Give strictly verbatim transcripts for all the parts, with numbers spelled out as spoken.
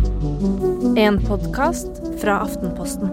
En podcast fra Aftenposten.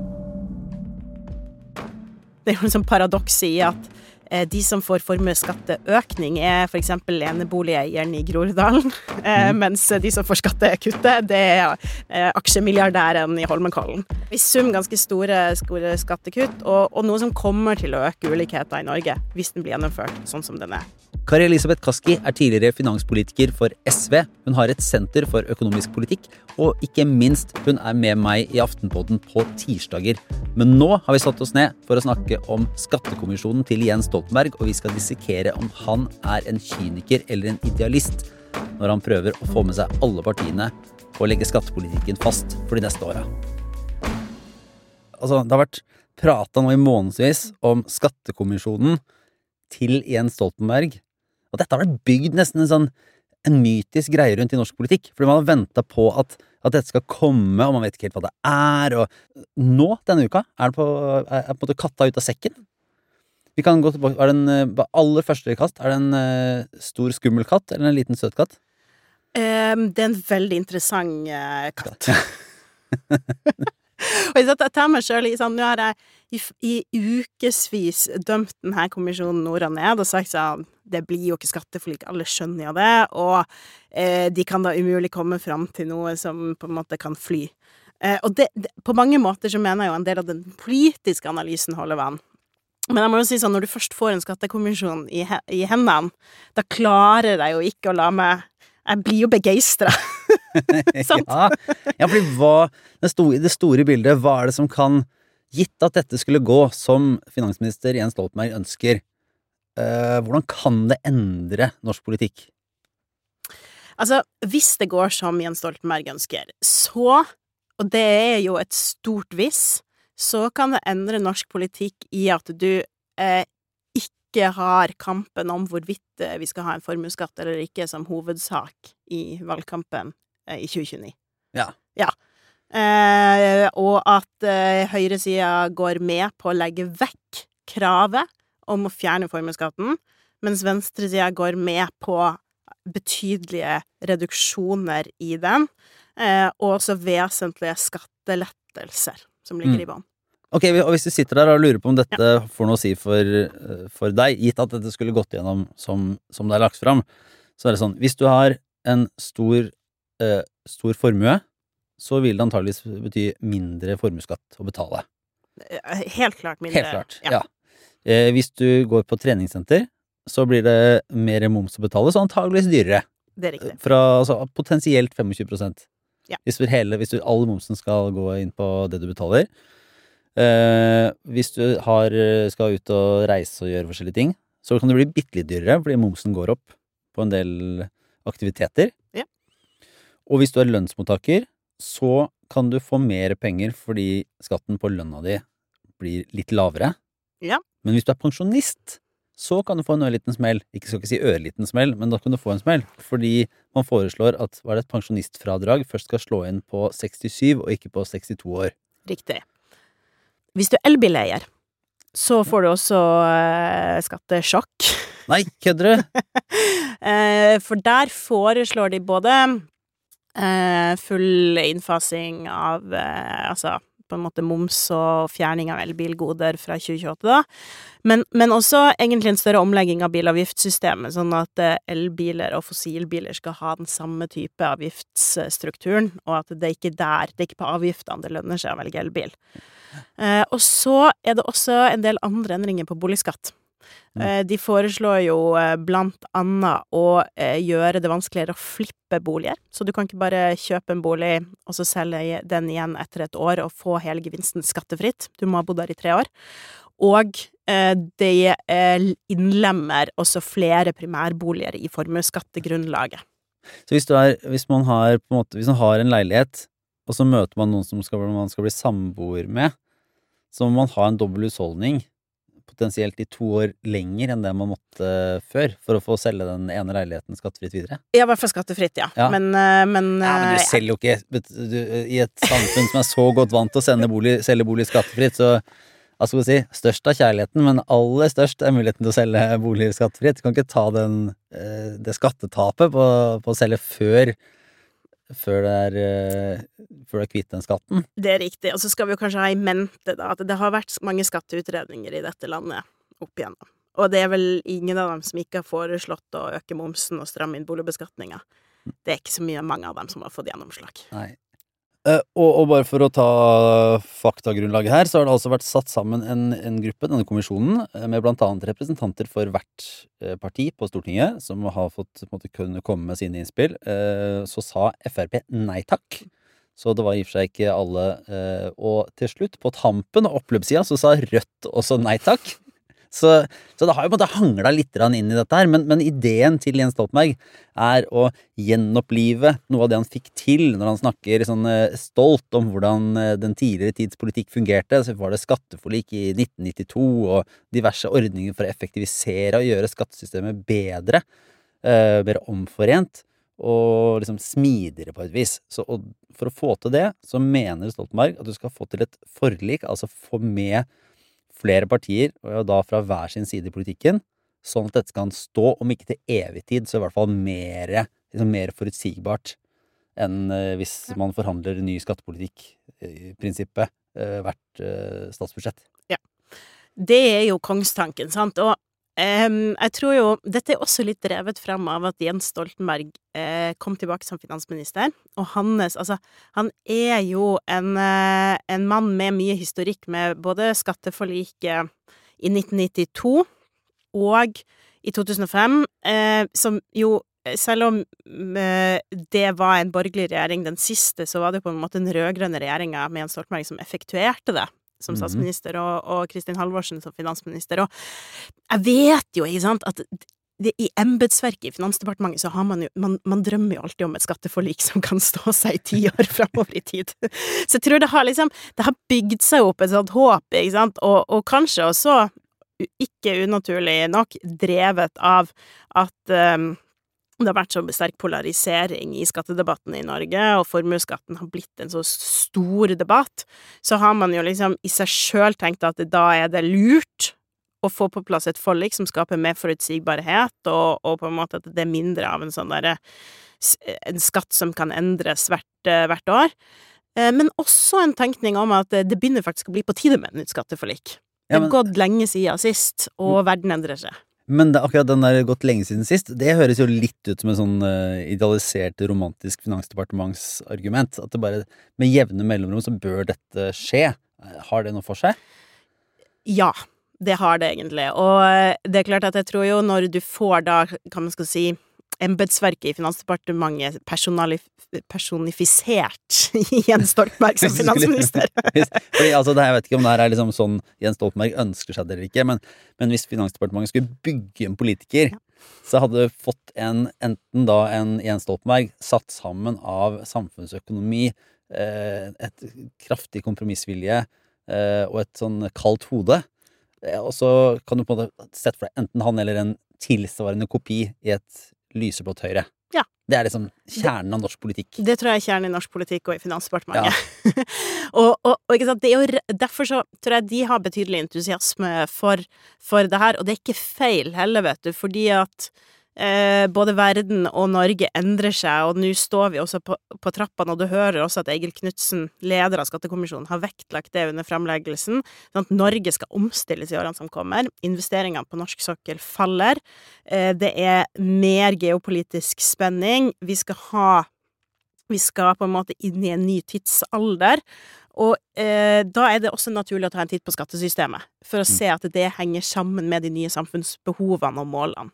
Det er jo en sånn paradoks i at eh, de som får formuesskatteøkning er for eksempel eneboligeieren i Groruddalen, eh, mm. mens de som får skattekuttet, det er eh, aksjemilliardæren i Holmenkollen. I sum ganske store, store skattekutt, og, og noe som kommer til å øke ulikheter i Norge, hvis den blir gjennomført sånn som den er. Kari Elisabeth Kaski er tidligere finanspolitiker for S V. Hun har et senter for økonomisk politikk, og ikke minst, hun er med meg i Aftenpodden på tirsdager. Men nå har vi satt oss ned for å snakke om skattekommisjonen til Jens Stoltenberg, og vi skal dissekere om han er en kyniker eller en idealist når han prøver å få med seg alle partiene og legge skattepolitikken fast for de neste åra. Altså, det har vært pratet nå i månedsvis om skattekommisjonen til Jens Stoltenberg. Og dette har vært bygd nesten en sånn en mytisk greie rundt i norsk politikk, fordi man har ventet på at, at dette skal komme, og man vet ikke helt hva det er, og nå, denne uka, er det på, er, er på en måte katta ut av sekken. Vi kan gå tilbake, er det en, aller første kast, er det en uh, stor skummel katt, eller en liten søt katt? Um, det er en veldig interessant uh, katt. Og jeg satt og tar meg selv i sånn, nå har jeg i, i ukesvis dømt denne kommisjonen nord og ned, og sagt sånn, det blir jo ikke skatteforlik, alle skjønner jo det, og eh, de kan da umulig komme frem til noe som på en måte kan fly. Eh, og det, det, på mange måter så mener jeg jo en del av den politiske analysen holder vann. Men jeg må jo si sånn, når du først får en skattekommisjon i, i hendene, da klarer jeg jo ikke å la meg, jeg blir jo begeistret. ja, ja, fordi hva, det store, det store bildet, hva er det som kan, gitt at dette skulle gå som finansminister Jens Stoltenberg ønsker, uh, hvordan kan det endre norsk politikk? Altså, hvis det går som Jens Stoltenberg ønsker, så, og det er jo et stort viss, så kan det endre norsk politikk i at du eh, ikke har kampen om hvorvidt vi skal ha en formuesskatt eller ikke som hovedsak i valgkampen i tjue tjueni. Ja. Ja. Eh, og at eh, høyresiden går med på å legge vekk kravet om å fjerne formuesskatten, mens venstresiden går med på betydelige reduksjoner i den, eh, og også vesentlige skattelettelser som ligger mm. i bånd. Ok, og hvis du sitter der og lurer på om dette ja. får noe å si for, for deg, gitt at dette skulle gått gjennom som, som det er lagt frem, så er det sånn, hvis du har en stor, eh, stor formue, så vil det antageligvis bety mindre formuesskatt å betale. Helt klart mindre. Helt klart, ja. ja. Eh, hvis du går på treningssenter, så blir det mer moms å betale, så antageligvis dyrere. Det er riktig. Fra altså, potensielt tjuefem prosent. Ja. Hvis, du hele, hvis du, all momsen skal gå inn på det du betaler. Uh, hvis du har, skal ut og reise og gjøre forskjellige ting, så kan det bli bittelitt dyrere, fordi momsen går opp på en del aktiviteter. Ja. Og hvis du er lønnsmottaker, så kan du få mer penger fordi skatten på lønna di blir litt lavere. Ja. Men hvis du er pensjonist, så kan du få en ørliten smell. Ikke skal ikke si ørliten smell, men da kan du få en smell. Fordi man foreslår at hva er det, et pensjonistfradrag først skal slå inn på sekstisju og ikke på sekstito år. Riktig. Hvis du er elbileier, så får du også uh, skattesjokk. Nei, kødder du? uh, for der foreslår de både uh, full innfasing av, uh, altså på en måte moms og fjerning av elbilgoder fra tjue tjueåtte da, men, men også egentlig en større omlegging av bilavgiftssystemet, sånn at uh, elbiler og fossilbiler skal ha den samme type avgiftsstrukturen, og at det ikke der, det er ikke på avgiftene det lønner seg å velge elbil. Eh, og så er det også en del andre endringer på boligskatt. Eh, de foreslår jo eh, blant annet å eh, gjøre det vanskeligere å flippe boliger. Så du kan ikke bare kjøpe en bolig og så selge den igjen etter et år og få hele gevinsten skattefritt. Du må ha bodd der i tre år. Og eh, det eh, innlemmer også flere primærboliger i formuesskattegrunnlaget. Så hvis, du er, hvis, man har, på en måte, hvis man har en leilighet, og så møter man noen som skal, man skal bli samboer med, så må man ha en dobbel husholdning, potensielt i to år lenger enn det man måtte før, for å få selge den ene leiligheten skattefritt videre. Ja, i hvert fall skattefritt, ja. ja. Men, men, ja, men du selger jo ikke, du, i et samfunn som er så godt vant til å sende bolig, selge bolig skattefritt, så hva skal vi si, størst av kjærligheten, men aller størst er muligheten til å selge boliger skattefritt. Du kan ikke ta den, det skattetapet på, på å selge før før det er, eh, før det er kvitt den skatten. Det er riktig, og så skal vi jo kanskje ha i mente da, at det har vært mange skatteutredninger i dette landet opp igjennom. Og det er vel ingen av dem som ikke har foreslått å øke momsen og stramme inn boligbeskatninga. Det er ikke så mye mange av dem som har fått gjennomslag. Nei. Eh, og, og bare for å ta faktagrunnlaget her, så har det altså vært satt sammen en, en gruppe, denne kommisjonen, eh, med blant annet representanter for hvert eh, parti på Stortinget, som har fått på en måte, kunne komme med sine innspill. Eh, så sa F R P nei takk. Så det var i og for seg ikke alle. Eh, og til slutt, på tampen og oppløpssida, så sa Rødt også nei takk. Så, så det har jo på en måte hanglet litt inn i dette her, men, men ideen til Jens Stoltenberg er å gjenopplive noe av det han fikk til når han snakker sånn stolt om hvordan den tidligere tids politikk fungerte. Så var det skatteforlik i nitten nittito og diverse ordninger for å effektivisere og gjøre skattesystemet bedre, eh, mer omforent og liksom smidigere på et vis. Så og for å få til det, så mener Stoltenberg at du skal få til et forlik, altså få med flere partier, og da fra hver sin side i politikken, sånn at dette kan stå, om ikke til evig tid, så i hvert fall mer, liksom mer forutsigbart enn eh, hvis man forhandler ny skattepolitikk i prinsippet eh, hvert eh, statsbudsjett. Ja, det er jo kongstanken, sant? Og Um, jeg tror jo, dette er også litt drevet frem av at Jens Stoltenberg eh, kom tilbake som finansminister, og hans, altså, han er jo en, eh, en mann med mye historikk med både skatteforliket i nitten nittito og i to tusen og fem, eh, som jo, selv om eh, det var en borgerlig regjering, den siste, så var det på en måte den rødgrønne regjeringen med Jens Stoltenberg som effektuerte det. Som statsminister, og, og Kristin Halvorsen som finansminister. Og jeg vet jo, ikke sant, at det, i embetsverket i Finansdepartementet så har man jo, man, man drømmer jo alltid om et skatteforlik som kan stå seg i ti år fremover i tid. Så jeg tror det har liksom, det har bygd seg opp et sånt håp, ikke sant, og, og kanskje også, ikke unaturlig nok, drevet av at um, det har vært så sterk polarisering i skattedebatten i Norge, og formuesskatten har blitt en så stor debatt, så har man jo liksom i seg selv tenkt at da er det lurt å få på plass et forlik som skaper mer forutsigbarhet, og, og på en måte at det er mindre av en sånn der, en skatt som kan endres hvert, hvert år. Men også en tenkning om at det begynner faktisk å bli på tide med en nytt skatteforlik. Det har ja, men... gått lenge siden sist, og verden endrer seg. Men det, akkurat den der gått lenge siden sist, det høres jo litt ut som en sånn uh, idealisert, romantisk finansdepartementsargument. At det bare med jevne mellomrom så bør dette skje. Har det noe for seg? Ja, det har det egentlig. Og det er klart at jeg tror jo når du får da, kan man skal si, embetsverket i Finansdepartementet personalif- personifisert i Jens Stoltenberg som finansminister. Fordi, altså, det, jeg vet ikke om det her er liksom sånn Jens Stoltenberg ønsker seg det eller ikke, men, men hvis Finansdepartementet skulle bygge en politiker, ja. Så hadde du fått en, enten da en Jens Stoltenberg satt sammen av samfunnsøkonomi, eh, et kraftig kompromissvilje eh, og et sånn kaldt hode. Eh, og så kan du på en måte sette for deg enten han eller en tilsvarende kopi i et lyseblått Høyre. Ja. Det er liksom kjernen av norsk politikk. Det tror jeg er kjernen i norsk politikk og i Finansdepartementet. Ja. og, og, og ikke sant, det er jo, derfor så tror jeg de har betydelig entusiasme for, for det her, og det er ikke feil heller, vet du, fordi at eh, både verden og Norge endrer seg, og nå står vi også på, på trappene, og du hører også at Egil Knudsen, leder av Skattekommisjonen, har vektlagt det under fremleggelsen, sånn at Norge skal omstilles i årene som kommer. Investeringene på norsk sokkel faller. Eh, det er mer geopolitisk spenning. Vi skal ha Vi skal på en måte inn i en ny tidsalder, og eh, da er det også naturlig å ta en titt på skattesystemet, for å se at det henger sammen med de nye samfunnsbehovene og målene.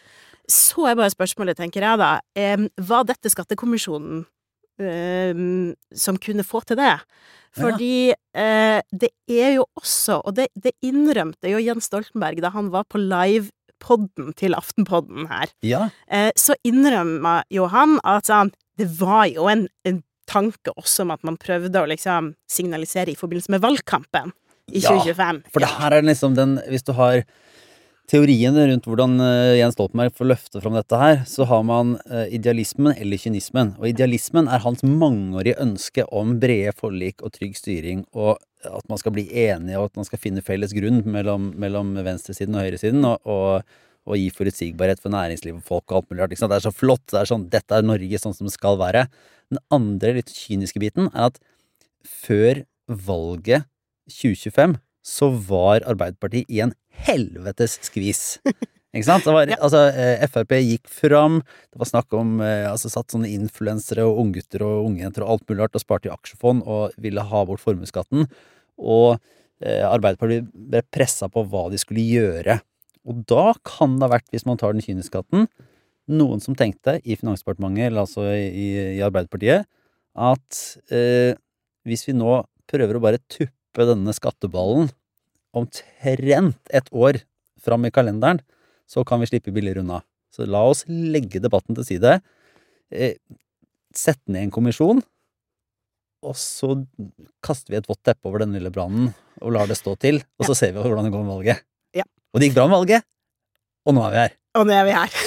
Så er bare spørsmålet, tenker jeg da, eh, var dette skattekommisjonen eh, som kunne få til det? Fordi eh, det er jo også, og det, det innrømte jo Jens Stoltenberg da han var på live-podden til Aftenpodden her, ja. eh, så innrømmer jo han at han, det var jo en, en tanke også om at man prøvde å liksom signalisere i forbindelse med valgkampen i tjue tjuefem. Ja, for det her er liksom den, hvis du har teorien rundt hvordan Jens Stoltenberg får løfte fram dette her, så har man idealismen eller kynismen. Og idealismen er hans mangeårige ønske om brede forlik og trygg styring, og at man skal bli enige, og at man skal finne felles grunn mellom, mellom venstresiden og høyresiden, og, og, og gi forutsigbarhet for næringsliv og folk og alt mulig rart. Ikke sant? Det er så flott, det er sånn, dette er Norge sånn som det skal være. Den andre litt kyniske biten er at før valget tjue tjuefem så var Arbeiderpartiet i en helvetes skvis. Ikke sant? Det var, altså, F R P gikk fram, det var snakk om, altså satt sånne influensere og unggutter og ungjenter og alt mulig rart og sparte i aksjefond og ville ha bort formuesskatten, og eh, Arbeiderpartiet ble presset på hva de skulle gjøre. Og da kan det ha vært, hvis man tar den kyniske skatten, noen som tenkte i Finansdepartementet, eller altså i, i Arbeiderpartiet, at eh, hvis vi nå prøver å bare tuppe denne skatteballen omtrent et år fram i kalenderen, så kan vi slippe billigere unna. Så la oss legge debatten til side, eh, sette ned en kommisjon, og så kaster vi et vått teppe over den lille brannen og lar det stå til, og så ser vi hvordan det går med valget. Ja. Og det gikk bra med valget, og nå er vi her. Og nå er vi her.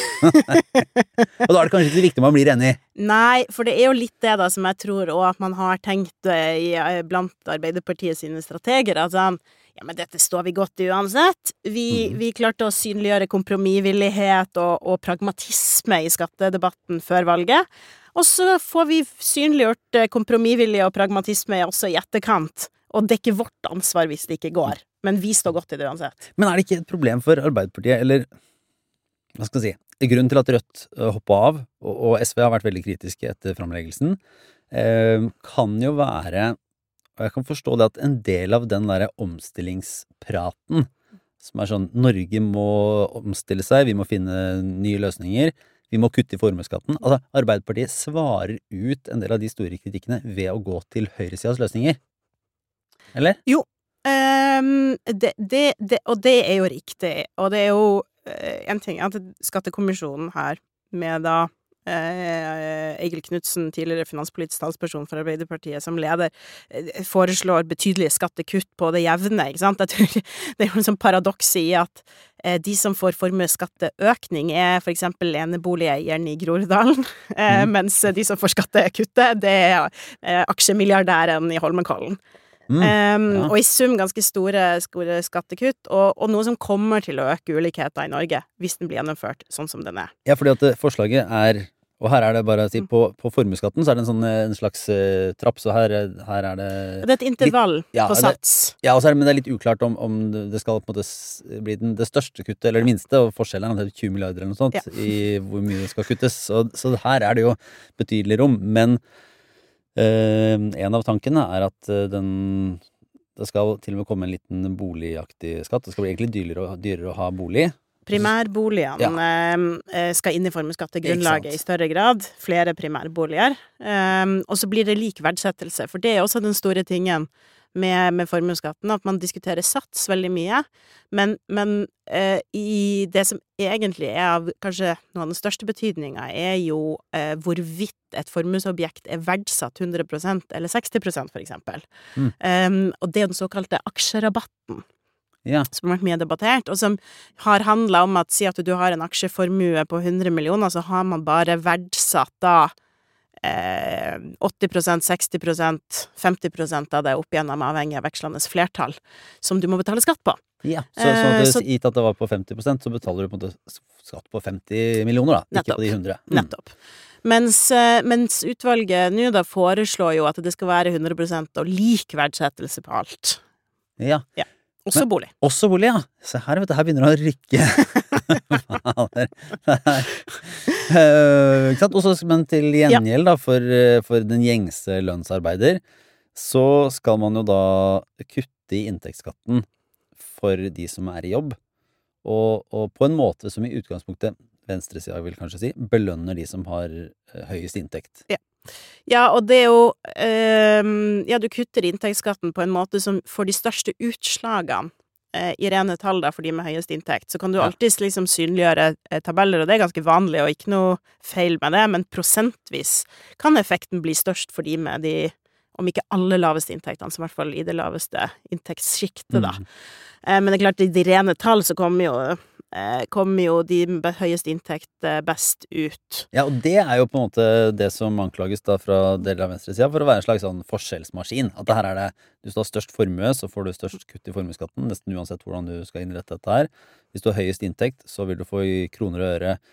Og da er det kanskje ikke så viktig om man blir enig. Nei, for det er jo litt det da som jeg tror også at man har tenkt i, blant Arbeiderpartiet sine strateger, at sånn, ja, men dette står vi godt i uansett. Vi, mm. vi klarte å synliggjøre kompromissvillighet og, og pragmatisme i skattedebatten før valget, og så får vi synliggjort kompromissvilje og pragmatisme også i etterkant, og det er ikke vårt ansvar hvis det ikke går. Men vi står godt i det uansett. Men er det ikke et problem for Arbeiderpartiet, eller hva skal jeg si, grunnen til at Rødt hoppet av, og, og S V har vært veldig kritiske etter fremleggelsen, eh, kan jo være, og jeg kan forstå det, at en del av den der omstillingspraten, som er sånn, Norge må omstille seg, vi må finne nye løsninger, vi må kutte i formuesskatten. Altså, Arbeiderpartiet svarer ut en del av de store kritikkene ved å gå til høyresidens løsninger. Eller? Jo, um, det, det, det, og det er jo riktig, og det er jo en ting at skattekommisjonen her med da eh, Egil Knudsen, tidligere finanspolitisk talsperson for Arbeiderpartiet som leder, eh, foreslår betydelige skattekutt på det jevne, ikke sant? Jeg tror det er jo en sånn paradoks i at eh, de som får formuesskatteøkning er for eksempel eneboligeieren i Groruddalen, eh, mm. mens de som får skattekuttet, det er eh, aksjemilliardæren i Holmenkollen. Mm, um, ja. Og i sum ganske store, store skattekutt, og, og noe som kommer til å øke ulikheter i Norge, hvis den blir gjennomført sånn som den er. Ja, fordi at forslaget er, og her er det bare å si, på, på formuesskatten så er det en, sånn, en slags uh, trapp, så her, her er det... Det er et intervall litt, ja, på sats. Det, ja, og så er det, men det er litt uklart om, om det skal på en måte bli den, det største kuttet, eller det minste, og forskjellen er tjue milliarder eller noe sånt, ja. I hvor mye det skal kuttes, så, så her er det jo betydelig rom, men Uh, en av tankene er at uh, den, det skal til og med komme en liten boligaktig skatt. Det skal bli egentlig dyrere, dyrere å ha bolig. Primærboligene ja. uh, skal inn i formuesskattegrunnlaget i større grad. Flere primærboliger. Um, og så blir det lik verdsettelse, for det er også den store tingen med, med formuesskatten, at man diskuterer sats veldig mye, men, men eh, i det som egentlig er av kanskje noe av den største betydninga, er jo eh, hvorvidt et formuesobjekt er verdsatt hundre prosent eller seksti prosent, for eksempel. Mm. Um, og det er den såkalte aksjerabatten. Ja. Som har vært mye debattert, og som har handlet om at si at du har en aksjeformue på hundre millioner, så har man bare verdsatt da Eh, åtti prosent, seksti prosent, femti prosent av det opp igjennom avhengig av vekslende flertall som du må betale skatt på. Ja, så, så at det, så, gitt at det var på femti prosent, så betaler du på en måte skatt på femti millioner da, nettopp, ikke på de hundre. Mm. Nettopp. Mens, mens utvalget nå da foreslår jo at det skal være hundre prosent og lik verdsettelse på alt. Ja. Ja. Også men, bolig. Også bolig, ja. Så her, vet du, her begynner det å rykke. uh, ikke sant? Også, men til gjengjeld da, for, for den gjengse lønnsarbeider, så skal man jo da kutte i inntektsskatten for de som er i jobb, og, og på en måte som i utgangspunktet, venstresiden vil kanskje si, belønner de som har høyest inntekt. Ja. Ja, og det er jo øh, ja, du kutter inntektsskatten på en måte som får de største utslagene øh, i rene tall da, for de med høyest inntekt. Så kan du alltid liksom synliggjøre øh, tabeller, og det er ganske vanlig, og ikke noe feil med det, men prosentvis kan effekten bli størst for de med de, om ikke alle laveste inntektene, så i hvert fall i det laveste inntektssjiktet da. Mm. Eh, men det er klart, i de rene tall så kommer jo eh, kommer jo de med høyest inntekt eh, best ut. Ja, og det er jo på en måte det som anklages da fra deler av venstresiden for å være en slags sånn forskjellsmaskin. At det her er det, hvis du har størst formue, så får du størst kutt i formueskatten, nesten uansett hvordan du skal innrette dette her. Hvis du har høyest inntekt, så vil du få i kroner og øre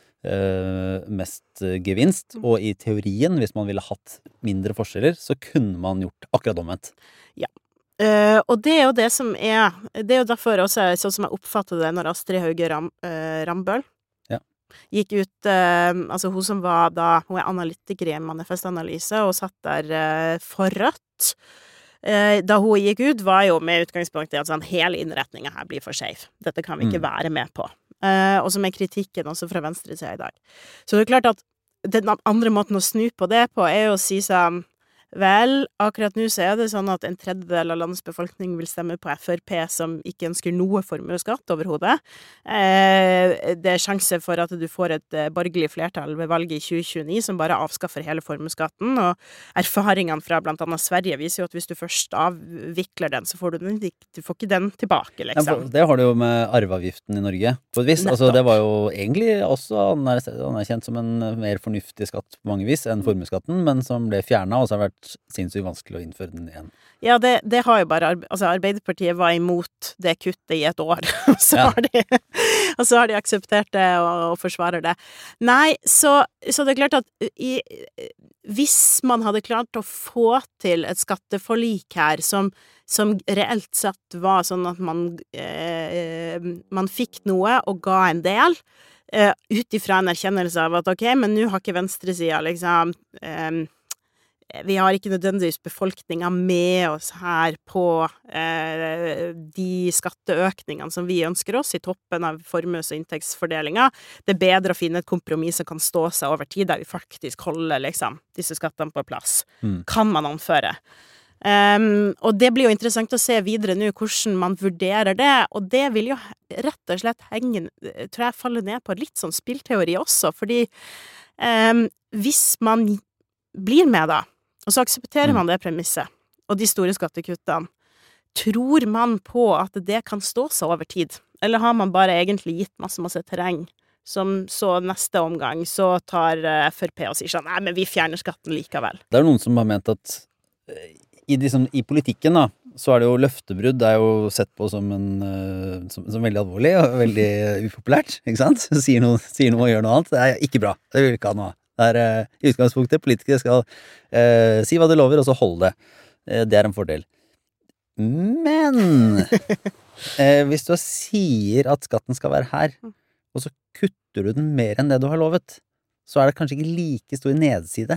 eh, mest gevinst. Og i teorien, hvis man ville hatt mindre forskjeller, så kunne man gjort akkurat omvendt. Ja. Uh, og det er jo det som er Det er jo derfor også, sånn som jeg oppfatter det når Astrid Hauge Ram, uh, Rambøll ja. gikk ut uh, altså hun som var da hun er analytiker i en manifestanalyse og satt der uh, for Rødt uh, da hun gikk ut var jo med utgangspunkt i at sånn, hele innretningen her blir for skjev. Dette kan vi ikke mm. være med på. Uh, og som er kritikken også fra venstresiden i dag. Så det er klart at den andre måten å snu på det på er jo å si sånn vel, akkurat nå så er det sånn at en tredjedel av landets befolkning vil stemme på F R P som ikke ønsker noe formuesskatt overhodet. Eh, det er sjanse for at du får et eh, borgerlig flertall ved valget i tjue tjueni som bare avskaffer hele formuesskatten, og erfaringene fra blant annet Sverige viser jo at hvis du først avvikler den, så får du den, du får ikke den tilbake, liksom. Ja, det har du jo med arveavgiften i Norge, på et vis. Altså, det var jo egentlig også anerkjent som en mer fornuftig skatt på mange vis enn formuesskatten, men som ble fjernet, og så har vært sinnssykt vanskelig å innføre den igjen. Ja, det, det har jo bare altså Arbeiderpartiet var imot det kuttet i et år, og så, ja. har, de, og så har de akseptert det og, og forsvarer det. Nei, så, så det er klart at i, hvis man hadde klart å få til et skatteforlik her som, som reelt sett var sånn at man, eh, man fikk noe og ga en del, eh, ut ifra en erkjennelse av at ok, men nå har ikke venstresiden liksom eh, vi har ikke nødvendigvis befolkningen med oss her på eh, de skatteøkningene som vi ønsker oss i toppen av formues- og inntektsfordelinga. Det er bedre å finne et kompromiss som kan stå seg over tid, der vi faktisk holder liksom, disse skattene på plass. Mm. Kan man anføre. Um, og det blir jo interessant å se videre nå hvordan man vurderer det, og det vil jo rett og slett henge, tror jeg faller ned på litt sånn spillteori også, fordi um, hvis man blir med da, og så aksepterer man det premisset, og de store skattekuttene. Tror man på at det kan stå seg over tid? Eller har man bare egentlig gitt masse, masse terreng, som så neste omgang så tar F R P og sier sånn, nei, men vi fjerner skatten likevel. Det er noen som har ment at i, liksom, i politikken da, så er det jo løftebrudd, det er jo sett på som, en, som, som veldig alvorlig og veldig upopulært, ikke sant? Sier noe, sier noe og gjør noe annet, det er ikke bra, det vil ikke ha noe. Det er uh, i utgangspunktet politikere skal uh, si hva de lover, og så holde det. Uh, det er en fordel. Men uh, hvis du sier at skatten skal være her, og så kutter du den mer enn det du har lovet, så er det kanskje ikke like stor nedside.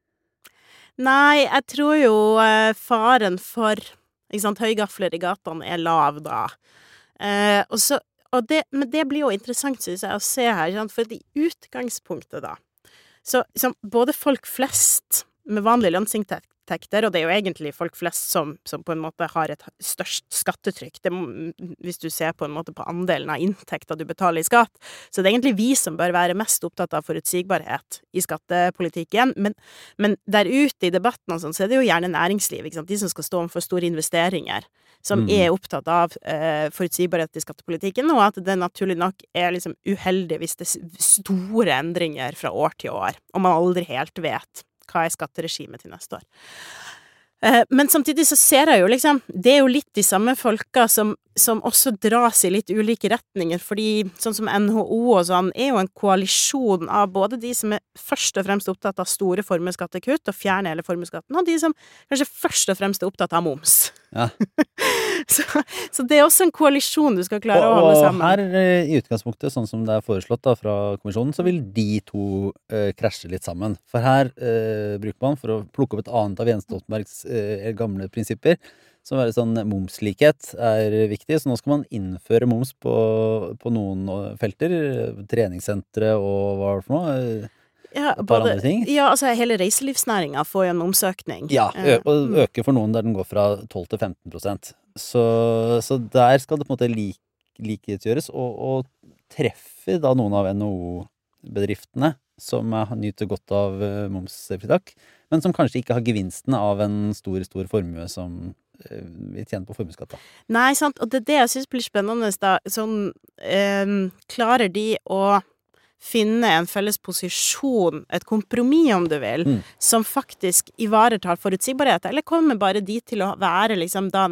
Nei, jeg tror jo uh, faren for ikke sant, høygafler i gatene er lav da. Uh, og så, og det, men det blir jo interessant, synes jeg, å se her, ikke sant? For i utgangspunktet da, Så, så både folk flest med vanlige lønnsinntekter, og det er jo egentlig folk flest som, som på en måte har et størst skattetrykk, det, hvis du ser på en måte på andelen av inntekter du betaler i skatt, så det er egentlig vi som bør være mest opptatt av forutsigbarhet i skattepolitikken, men, men der ute i debatten og sånn, så er det jo gjerne næringsliv, ikke sant? De som skal stå for store investeringer, som mm. er opptatt av eh, forutsigbarhet i skattepolitikken, og at det naturlig nok er liksom uheldig hvis det er store endringer fra år til år, og man aldri helt vet hva er skatteregimet til neste år. Eh, men samtidig så ser jeg jo liksom, det er jo litt de samme folka som, som også dras i litt ulike retninger, fordi sånn som N H O og sånn, er jo en koalisjon av både de som er først og fremst opptatt av store formuesskattekutt og fjerne hele formuesskatten, og de som kanskje først og fremst er opptatt av moms. Ja. så, så det er også en koalisjon du skal klare og, å holde sammen. Og her i utgangspunktet, sånn som det er foreslått da fra kommisjonen, så vil de to eh, krasje litt sammen. For her eh, bruker man, for å plukke opp et annet av Jens Stoltenbergs eh, gamle prinsipper, som er sånn momslikhet er viktig, så nå skal man innføre moms på, på noen felter, treningssentre og hva er det for noe? Ja, både, ja, altså hele reiselivsnæringen får jo en momsøkning. Ja, ø- og øker for noen der den går fra tolv til femten prosent. Så, så der skal det på en måte lik, likhetsgjøres, og, og treffer da noen av N H O-bedriftene som nyter godt av momsfritak, men som kanskje ikke har gevinsten av en stor, stor formue som vi tjener på formuesskatt, da. Nei, sant, og det er det jeg synes blir spennende da, sånn, eh, klarer de å finne en felles posisjon, et kompromiss om du vil, Mm. som faktisk ivaretar forutsigbarhet, eller kommer bare de til å være liksom da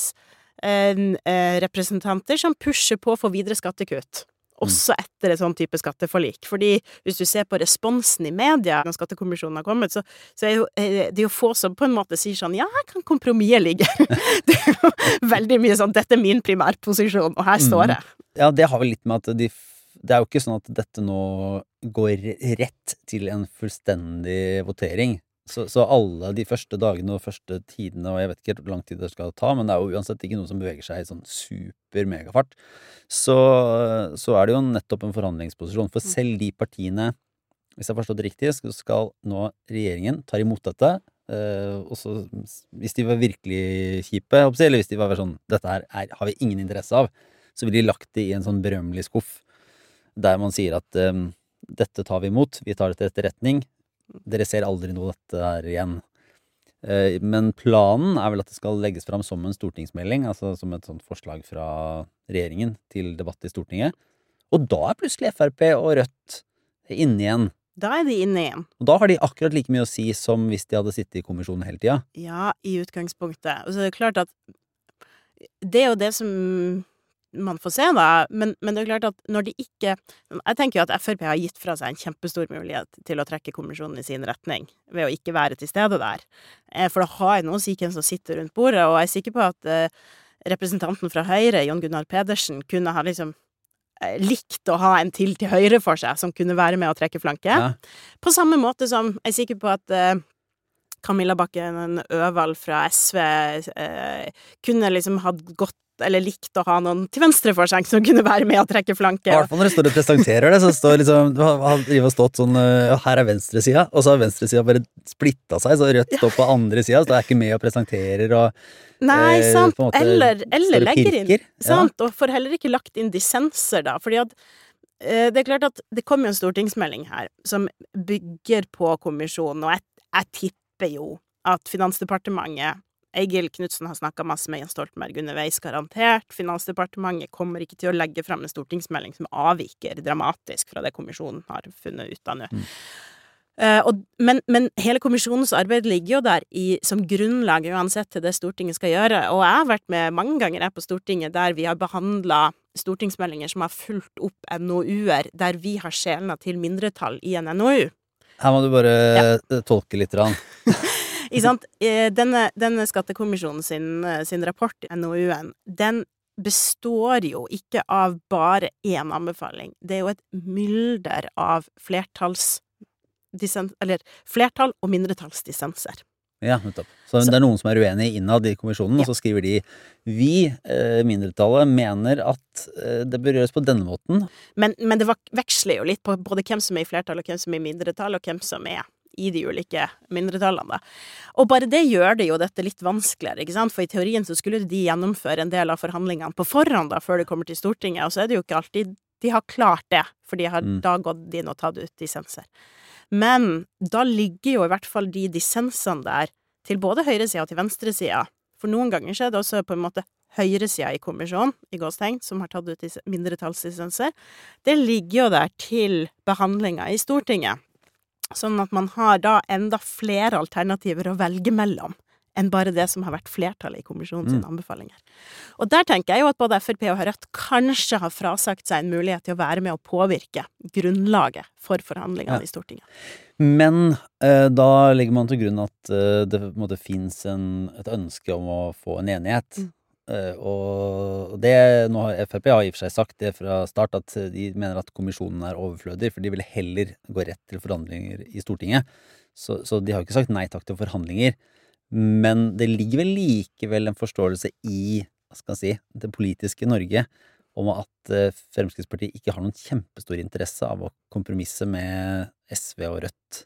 næringsrepresentanter som pusher på for videre skattekutt, også etter et sånn type skatteforlik. Fordi hvis du ser på responsen i media når skattekommisjonen har kommet, så, så er jo, eh, det er jo få som på en måte sier sånn, ja, her kan kompromisset ligge. Det er jo veldig mye sånn, dette er min primærposisjon, og her står jeg. Ja, det har vel litt med at de Det er jo ikke sånn at dette nå går rett til en fullstendig votering. Så, så alle de første dagene og første tidene, og jeg vet ikke hvor lang tid det skal ta, men det er jo uansett ikke noe som beveger seg i sånn super megafart, så, så er det jo nettopp en forhandlingsposisjon. For selv de partiene, hvis jeg har forstått det riktig, så skal nå regjeringen ta imot dette, eh, og så hvis de var virkelig kjipe, eller hvis de var sånn, dette her er, har vi ingen interesse av, så vil de lagt det i en sånn berømmelig skuff, der man sier at um, dette tar vi imot, vi tar det til etterretning, dere ser aldri noe dette her igjen. Uh, men planen er vel at det skal legges fram som en stortingsmelding, altså som et sånt forslag fra regjeringen til debatt i Stortinget. Og da er plutselig F R P og Rødt inne igjen. Da er de inne igjen. Og da har de akkurat like mye å si som hvis de hadde sittet i kommisjonen hele tida. Ja, i utgangspunktet. Og så er det klart at det er jo det som man får se da, men, men det er klart at når de ikke, jeg tenker jo at F R P har gitt fra seg en kjempestor mulighet til å trekke kommisjonen i sin retning, ved å ikke være til stede der. For da har jeg noen å si hvem som sitter rundt bordet, og jeg er sikker på at eh, representanten fra Høyre, Jon Gunnar Pedersen, kunne ha liksom eh, likt å ha en til til høyre for seg, som kunne være med å trekke flanke. Ja. På samme måte som jeg er sikker på at eh, Camilla Bakken Øvald fra S V eh, kunne liksom ha gått eller likt å ha noen til venstre for seg som kunne være med å trekke flanke. I hvert fall når det står og presenterer det, så står liksom, han driver og stått sånn, ja, her er venstresida, og så har venstresida bare splittet seg, så Rødt står på andre sida, så det er ikke med og presenterer, og Nei, eh, sant, på en måte eller, eller står og legger inn, pirker. sant, og får heller ikke lagt inn dissenser da, fordi at eh, det er klart at det kommer jo en stortingsmelding her, som bygger på kommisjonen, og jeg, jeg tipper jo at Finansdepartementet Egil Knudsen har snakket masse med Jens Stoltenberg underveis, garantert. Finansdepartementet kommer ikke til å legge frem en stortingsmelding som avviker dramatisk fra det kommisjonen har funnet ut av nå. Mm. Uh, og, men, men hele kommisjonens arbeid ligger jo der i, som grunnlag uansett til det Stortinget skal gjøre. Og jeg har vært med mange ganger her på Stortinget der vi har behandlet stortingsmeldinger som har fulgt opp N O U-er, der vi har skjelnet til mindretall i en N O U. Her må du bare ja. tolke litt rann. I sant? Denne, denne skattekommisjonen sin, sin rapport i N O U-en, den består jo ikke av bare én anbefaling. Det er jo et mylder av flertalls, eller flertall og mindretallsdissenser. Ja, nettopp. Så, så det er noen som er uenige innad i kommisjonen, ja. Og så skriver de vi, eh, mindretallet, mener at eh, det bør gjøres på denne måten. Men, men det veksler jo litt på både hvem som er i flertall og hvem som er i mindretall, og hvem som er i de ulike mindretallene. Og bare det gjør det jo dette litt vanskeligere, ikke sant? For i teorien så skulle de gjennomføre en del av forhandlingene på forhånd da, før det kommer til Stortinget, og så er det jo ikke alltid de har klart det, for de har mm. da gått inn og tatt ut dissenser. Men da ligger jo i hvert fall de dissensene der til både høyresida og til venstresida. For noen ganger så er det også på en måte høyresida i kommisjonen, i gåstegn, som har tatt ut mindretallsdissenser. Det ligger jo der til behandlinga i Stortinget. Sånn at man har da enda flere alternativer å velge mellom enn bare det som har vært flertallet i kommisjonen sine anbefalinger. Og der tenker jeg jo at både F R P og Rødt kanskje har frasagt seg en mulighet til å være med å påvirke grunnlaget for forhandlingene ja. I Stortinget. Men eh, da legger man til grunn at eh, det på en måte finnes en, et ønske om å få en enighet. Mm. Uh, og det, nå har F R P har i og for seg sagt det fra start at de mener at kommisjonen er overflødig, for de vil heller gå rett til forhandlinger i Stortinget. Så, så de har ikke sagt nei takk til forhandlinger. Men det ligger vel likevel en forståelse i, hva skal jeg si, det politiske Norge om at uh, Fremskrittspartiet ikke har noen kjempestor interesse av å kompromisse med S V og Rødt.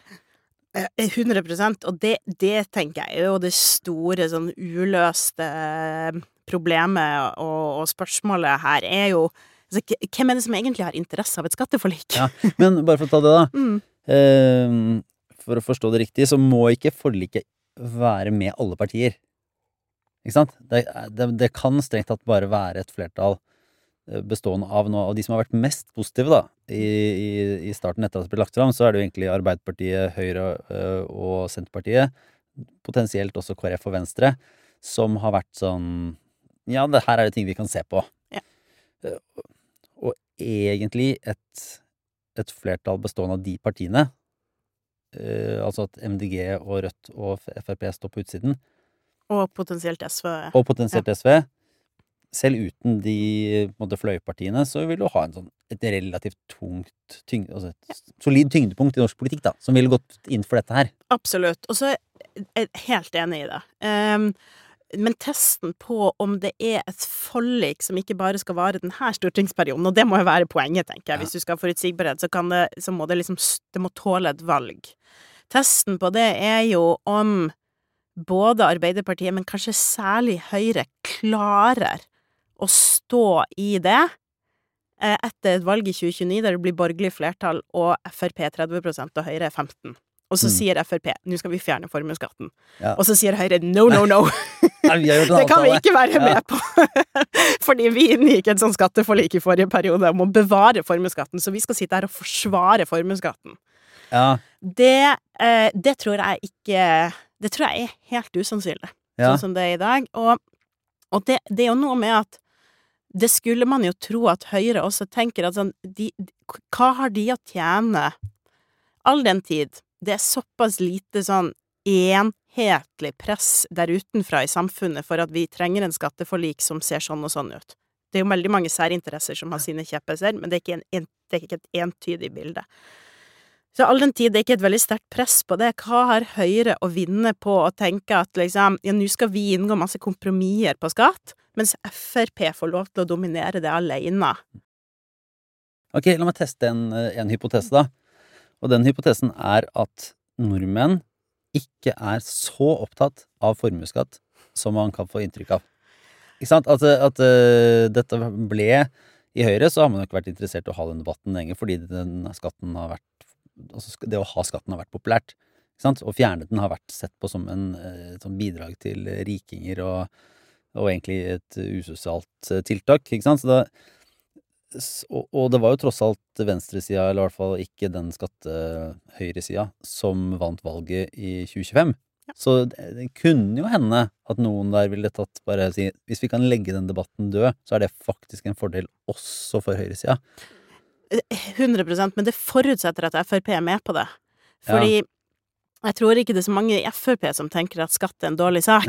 hundre prosent, og det, det tenker jeg jo det store sånn uløste problemet og, og spørsmålet her er jo altså, hvem er det som egentlig har interesse av et skatteforlik? Ja, men bare for å ta det da mm. eh, for å forstå det riktig så må ikke forliket være med alle partier. Ikke sant? Det, det, det kan strengt tatt bare være et flertall bestående av noe av de som har vært mest positive da, i, i, i starten etter at det ble lagt fram, så er det jo egentlig Arbeiderpartiet, Høyre øh, og Senterpartiet, potensielt også K R F og Venstre, som har vært sånn, ja, det her er det ting vi kan se på. Ja. Uh, og egentlig et, et flertall bestående av de partiene, uh, altså at M D G og Rødt og F R P står på utsiden, Og potensielt S V. og potensielt ja. S V, selv uten de på en måte, fløypartiene, så vil du ha en sånn, et relativt tungt, tyng, altså et ja. solid tyngdepunkt i norsk politikk, da, som ville gått inn for dette her. Absolutt. Og så er jeg helt enig i det. Um, men testen på om det er et forlik som ikke bare skal vare denne stortingsperioden, og det må jo være poenget, tenker jeg. Ja. Hvis du skal ha forutsigbarhet, så, kan det, så må det liksom, det må tåle et valg. Testen på det er jo om både Arbeiderpartiet, men kanskje særlig Høyre, klarer å stå i det etter et valg i tjue tjueni der det blir borgerlig flertall og F R P tretti prosent og Høyre femten. Og så mm. sier F R P, nå skal vi fjerne formuesskatten. Ja. Og så sier Høyre, no, no, no. Nei, det kan vi ikke være med ja. på. Fordi vi inngikk et sånn skatteforlik i forrige periode om å bevare formuesskatten, så vi skal sitte her og forsvare formuesskatten. Ja. Det, eh, det tror jeg ikke, det tror jeg er helt usannsynlig, ja. sånn som det er i dag. Og Og det, det er jo noe med at det skulle man jo tro at Høyre også tenker at sånn, de, de, hva har de å tjene all den tid? Det er såpass lite sånn enhetlig press der utenfra i samfunnet for at vi trenger en skatteforlik som ser sånn og sånn ut. Det er jo veldig mange særinteresser som har sine kjepphester, men det er ikke, en, en, det er ikke et entydig bilde. Så all den tid det er ikke et veldig sterkt press på det. Hva har Høyre å vinne på å tenke at liksom, ja, nå skal vi inngå masse kompromisser på skatt, mens F R P får lov til å dominere det alene? Ok, la meg teste en, en hypotese da. Og den hypotesen er at nordmenn ikke er så opptatt av formuesskatt som man kan få inntrykk av. Ikke sant? At, at uh, dette ble i Høyre, så har man jo ikke vært interessert i å ha den debatten lenge, fordi den skatten har vært altså det å ha skatten har vært populært, ikke sant? Og fjerne den har vært sett på som en et sånn bidrag til rikinger og, og egentlig et usosialt tiltak, ikke sant? Så da, og, og det var jo tross alt venstresida, eller i hvert fall ikke den skattehøyresida, som vant valget i tjue tjuefem. Ja. Så det, det kunne jo hende at noen der ville tatt bare si, hvis vi kan legge den debatten død, så er det faktisk en fordel også for høyresida. hundre prosent, men det forutsetter at F R P er med på det. Fordi ja. jeg tror ikke det er så mange i F R P som tenker at skatt er en dårlig sak.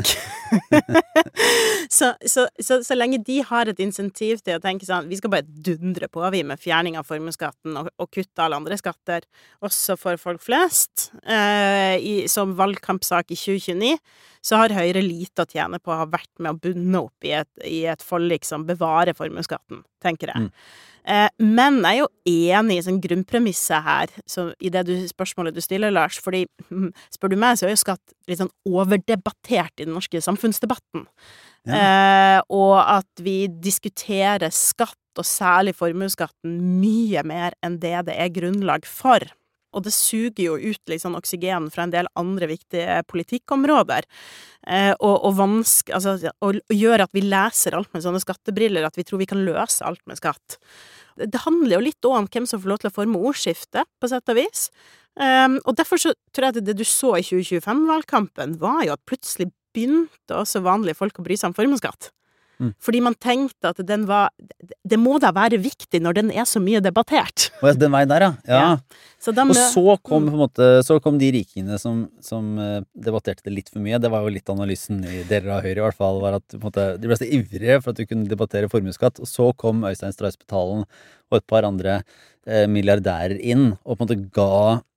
så, så, så, så lenge de har et insentiv til å tenke sånn, vi skal bare dundre på vi med fjerning av formuesskatten og, og kutte alle andre skatter, også for folk flest, eh, i, som valgkampsak i tjue tjueni, så har Høyre lite å tjene på å ha vært med å bunne opp i et, i et forlik som bevarer formuesskatten, tenker jeg. Mm. Eh, men jeg er jo enig i sånn grunnpremisset her, så i det du, spørsmålet du stiller, Lars, fordi spør du meg, så er jo skatt litt sånn overdebattert i den norske samfunnsdebatten. Ja. Eh, og at vi diskuterer skatt, og særlig formuesskatten, mye mer enn det det er grunnlag for. Og det suger jo ut liksom oksygen fra en del andre viktige politikkområder, eh, og, og, vanske, altså, og, og gjør at vi leser alt med sånne skattebriller, at vi tror vi kan løse alt med skatt. Det handler jo litt om hvem som får lov til å forme ordskiftet, på sett og vis. Um, og derfor så tror jeg at det du så i tjue tjuefem-valgkampen var jo at plutselig begynte også vanlige folk å bry seg om formuesskatt. Mm. Fordi man tenkte at den var det må da være viktig når den er så mye debattert. Og den veien der, ja, ja. ja. Så de, og så kom, på en måte, så kom de rikingene som, som debatterte det litt for mye. Det var jo litt analysen i deler av Høyre i hvert fall, var at på en måte, de ble så ivrige for at du kunne debattere formuesskatt. Og så kom Øystein Stray-Spetalen og et par andre eh, milliardærer inn og på en måte ga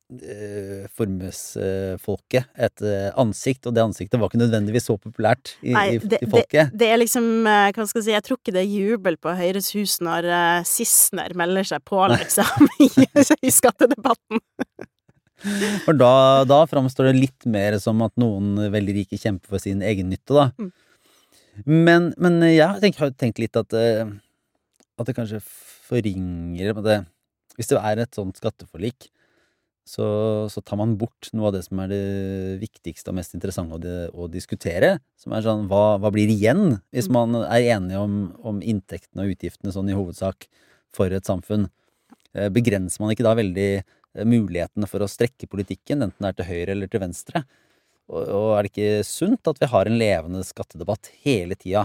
formuesfolket et ansikt, og det ansiktet var ikke nødvendigvis så populært i, Nei, det, i folket. Det, det er liksom, hva skal jeg si, jeg tror ikke det er jubel på Høyres hus når uh, Sissener melder seg på, liksom, i, i skattedebatten. For da, da framstår det litt mer som at noen veldig rike kjemper for sin egen nytte, da. Mm. Men, men jeg har tenkt, har tenkt litt at, at det kanskje forringer, det, hvis det er et sånt skatteforlik, så, så tar man bort noe av det som er det viktigste og mest interessante å, de, å diskutere, som er sånn, hva, hva blir igjen hvis man er enige om, om inntektene og utgiftene sånn i hovedsak for et samfunn? Eh, begrenser man ikke da veldig eh, mulighetene for å strekke politikken, enten det er til høyre eller til venstre? Og, og er det ikke sunt at vi har en levende skattedebatt hele tida?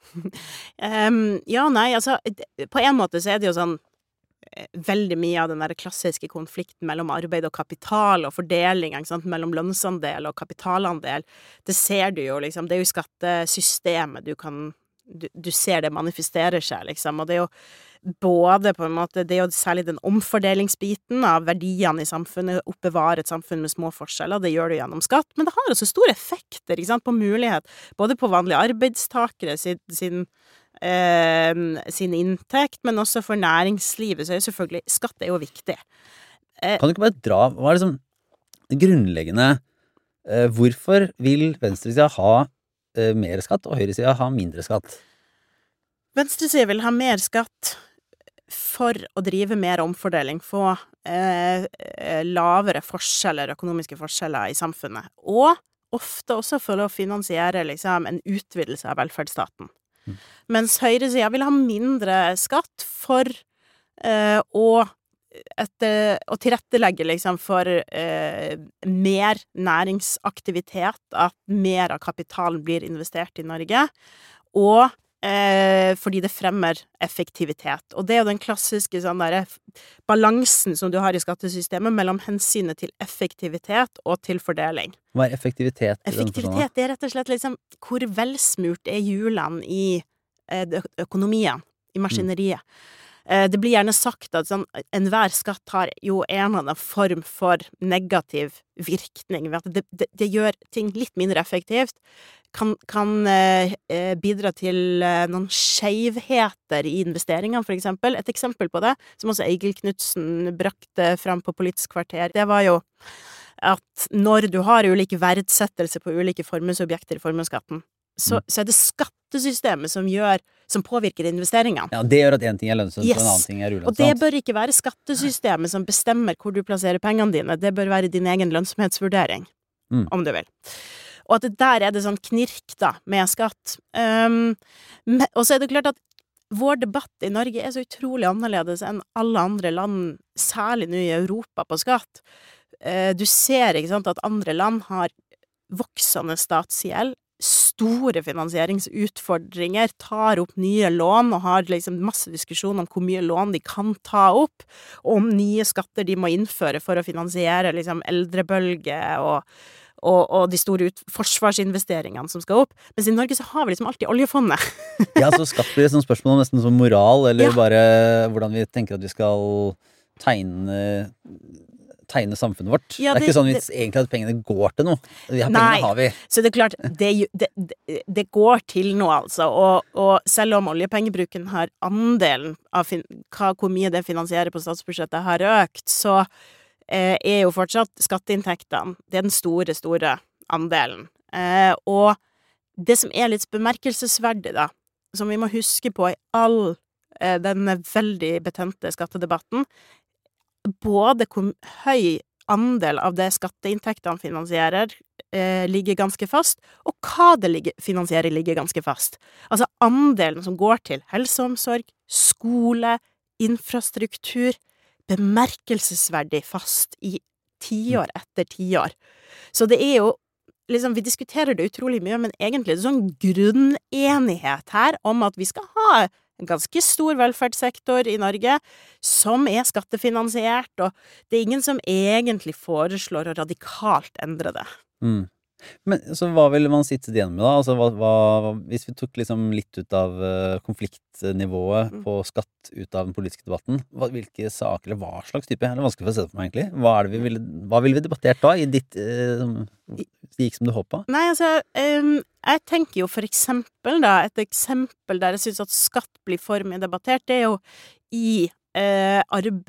um, ja, nei, altså, på en måte så er det jo sånn veldig mye av den der klassiske konflikten mellom arbeid og kapital og fordeling, ikke sant, mellom lønnsandel og kapitalandel. Det ser du jo, liksom. Det er jo skattesystemet du kan du, du ser det manifesterer seg, liksom. Og det er jo både på en måte, det er jo særlig den omfordelingsbiten av verdiene i samfunnet, oppbevare et samfunn med små forskjeller, det gjør du gjennom skatt, men det har også store effekter, ikke sant, på mulighet, både på vanlige arbeidstakere sin, sin Eh, sin inntekt, men også for næringslivet, så er jo selvfølgelig, skatt er jo viktig. Eh, kan du ikke bare dra, hva er det som grunnleggende, eh, hvorfor vil venstresida ha eh, mer skatt, og høyresida ha mindre skatt? Venstresida vil ha mer skatt for å drive mer omfordeling, få eh, lavere forskjeller, økonomiske forskjeller i samfunnet, og ofte også for å finansiere liksom, en utvidelse av velferdsstaten. Mm. Mens høyresida vil ha mindre skatt for eh, å, etter, å tilrettelegge liksom, for eh, mer næringsaktivitet, at mer av kapitalen blir investert i Norge, og eh, fordi det fremmer effektivitet. Og det er jo den klassiske sånn der, balansen som du har i skattesystemet mellom hensynet til effektivitet og til fordeling. Hva er effektivitet? Effektivitet det er rett og slett liksom, hvor velsmurt er hjulene i eh, økonomien, i maskineriet. Mm. Det blir gjerne sagt at sånn, enhver skatt har jo en eller annen form for negativ virkning, ved at det, det, det gjør ting litt mindre effektivt, kan, kan eh, bidra til eh, noen skjevheter i investeringene, for eksempel. Et eksempel på det, som også Egil Knudsen brakte fram på Politisk kvarter, det var jo at når du har ulik verdsettelse på ulike formuesobjekter i formuesskatten, så, mm. så er det skattesystemet som gjør som påvirker investeringene. Ja, det gjør at en ting er lønnsomt, yes. og en annen ting er ulønnsomt. Og det bør ikke være skattesystemet som bestemmer hvor du plasserer pengene dine. Det bør være din egen lønnsomhetsvurdering, mm. om du vil. Og at det der er det sånn knirk da, med skatt. Um, og så er det klart at vår debatt i Norge er så utrolig annerledes enn alle andre land, særlig nå i Europa, på skatt. Uh, du ser, ikke sant, at andre land har voksende statsgjeld, store finansieringsutfordringer, tar opp nye lån og har liksom masse diskusjon om hvor mye lån de kan ta opp, og om nye skatter de må innføre for å finansiere liksom eldrebølge og, og, og de store ut, forsvarsinvesteringene som skal opp. Mens i Norge så har vi liksom alltid oljefondet. Ja, så skatt blir et sånt spørsmål om nesten som moral, eller ja. Bare hvordan vi tenker at vi skal tegne tegne samfunnet vårt. Ja, det, det er ikke sånn hvis det, egentlig at pengene går til noe. De her nei, pengene har vi. Så det er klart, det, det, det går til noe, altså. Og, og selv om oljepengebruken har andelen av fin, hva, hvor mye det finansierer på statsbudsjettet har økt, så eh, er jo fortsatt skatteinntektene, det er den store, store andelen. Eh, og det som er litt bemerkelsesverdig, da, som vi må huske på i all eh, denne veldig betente skattedebatten, både hvor høy andel av det skatteinntektene finansierer eh, ligger ganske fast, og hva det ligger, finansierer ligger ganske fast. Altså andelen som går til helseomsorg, skole, infrastruktur, bemerkelsesverdig fast i tiår etter tiår. Så det er jo, liksom, vi diskuterer det utrolig mye, men egentlig er det sånn grunnenighet her om at vi skal ha en ganske stor velferdssektor i Norge, som er skattefinansiert, og det er ingen som egentlig foreslår å radikalt endre det. Mm. Men så hva ville man sitte igjen med da? Altså, hva, hva, hvis vi tok liksom litt ut av uh, konfliktnivået mm. på skatt ut av den politiske debatten, hva, hvilke saker, eller hva slags type, eller vanskelig for å se det for meg egentlig, hva, er det vi ville, hva ville vi debattert da, i ditt, uh, det gikk som du håpet? Nei, altså, um, jeg tenker jo for eksempel da, et eksempel der jeg synes at skatt blir for mye debattert, det er jo i uh,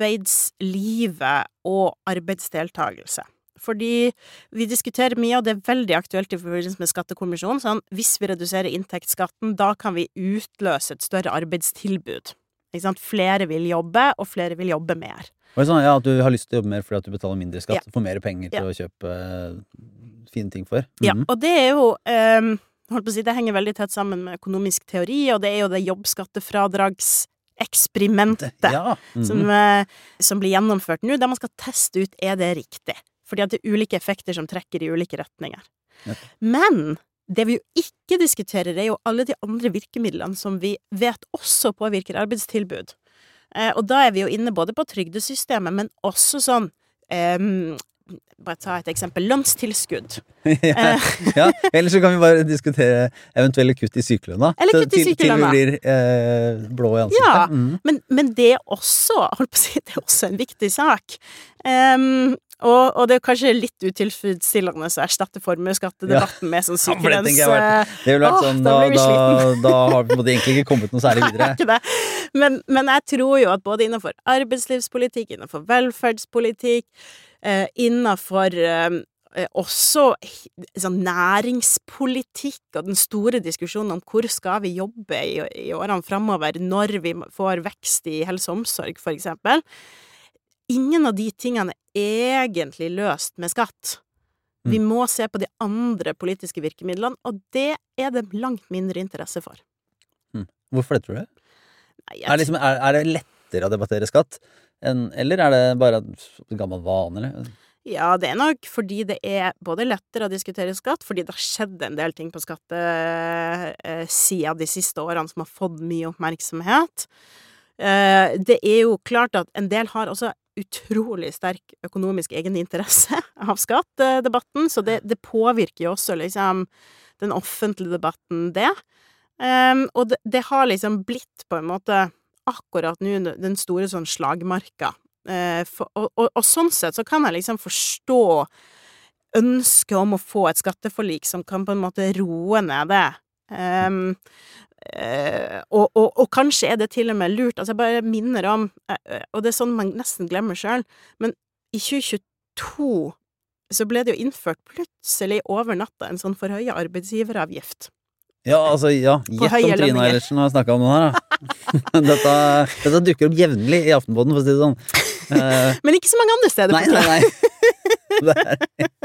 arbeidslivet og arbeidsdeltagelse. Fordi vi diskuterer mye, og det er veldig aktuelt i forbindelse med skattekommisjonen, sånn, hvis vi reduserer inntektsskatten, da kan vi utløse et større arbeidstilbud. Ikke sant? Flere vil jobbe, og flere vil jobbe mer. Var det sånn, ja, at du har lyst til å jobbe mer fordi at du betaler mindre skatt, Ja. og får mer penger til Ja. å kjøpe eh, fine ting for? Ja, Mhm. og det er jo um, holdt på å si, det henger veldig tett sammen med økonomisk teori, og det er jo det jobbskattefradragseksperimentet Ja. Mhm. som, eh, som blir gjennomført nå, der man skal teste ut er det riktig. Fordi at det er ulike effekter som trekker i ulike retninger. Ja. Men det vi jo ikke diskuterer, er jo alle de andre virkemidlene som vi vet også påvirker arbeidstilbud. Eh, og da er vi jo inne både på trygdesystemet, men også sånn em, bare ta et eksempel, lønnstilskudd. ja, ja, ellers så kan vi bare diskutere eventuelle kutt i sykelønna. Eller kutt i Til- Til sykelønna. vi blir eh, blå i ansiktet. Ja, Mhm. men, men det er også, holdt på å si, det er også en viktig sak. Em, og, og det er kanskje litt utilfredsstillende å erstatte formuesskattedebatten med sånn Ja, for det sykelønns... tenker jeg har vært- Det ville vært Åh, sånn, da da, blir vi da, sliten. da har vi på en måte egentlig ikke kommet noe særlig videre. ikke det. Men, men jeg tror jo at både innenfor arbeidslivspolitikk, innenfor velferdspolitikk, eh, innenfor eh, også sånn næringspolitikk og den store diskusjonen om hvor skal vi jobbe i, i årene fremover når vi får vekst i helse og omsorg, for eksempel. Ingen av de tingene er egentlig løst med skatt. Vi Mm. må se på de andre politiske virkemidlene, og det er det langt mindre interesse for. Mm. Hvorfor det, tror du? Nei, Er, liksom, er, er det lettere å debattere skatt, enn, eller er det bare en gammel vane? Eller? Ja, det er nok fordi det er både lettere å diskutere skatt, fordi det har skjedd en del ting på skattesida de siste årene som har fått mye oppmerksomhet. Eh, Det er jo klart at en del har også utrolig sterk økonomisk egeninteresse av skattedebatten, så det, det påvirker jo også liksom den offentlige debatten, det. Um, og det, det har liksom blitt på en måte akkurat nå den store sånn slagmarka. Eh, for, og, og, og sånn sett så kan jeg liksom forstå ønsket om å få et skatteforlik som kan på en måte roe ned det. Um, eh, og, og, og kanskje er det til og med lurt, altså jeg bare minner om, eh, og det er sånn man nesten glemmer selv, men i tjue tjueto så ble det jo innført plutselig over natta en sånn forhøyet arbeidsgiveravgift. Ja, altså, ja. Gjett høye om Trine lønninger. Eilertsen har snakket om noe her, da. dette, dette dukker opp jevnlig i Aftenpodden, for å si det sånn. Eh, Men ikke så mange andre steder. nei, for nei, tiden. nei. Det er,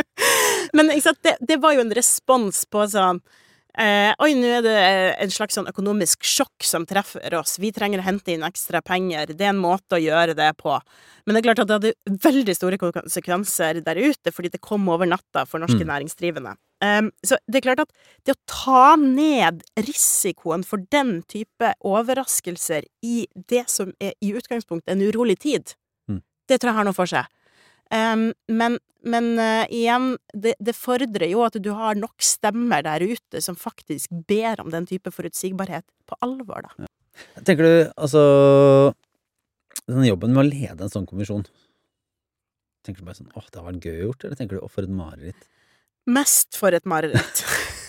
Men ikke sant, det, det var jo en respons på sånn eh, Oi, nå er det en slags sånn økonomisk sjokk som treffer oss. Vi trenger å hente inn ekstra penger. Det er en måte å gjøre det på. Men det er klart at det hadde veldig store konsekvenser der ute, fordi det kom over natta for norske Mm. næringsdrivende. Um, så det er klart at det å ta ned risikoen for den type overraskelser i det som er i utgangspunktet en urolig tid, Mm. det tror jeg har noe for seg. Um, men men uh, igjen, det, det fordrer jo at du har nok stemmer der ute som faktisk ber om den type forutsigbarhet på alvor, da. tenker du, altså denne jobben med å lede en sånn kommisjon, tenker du bare sånn, åh, det har vært gøy gjort, eller tenker du, åh, for et mareritt? Mest for et mareritt.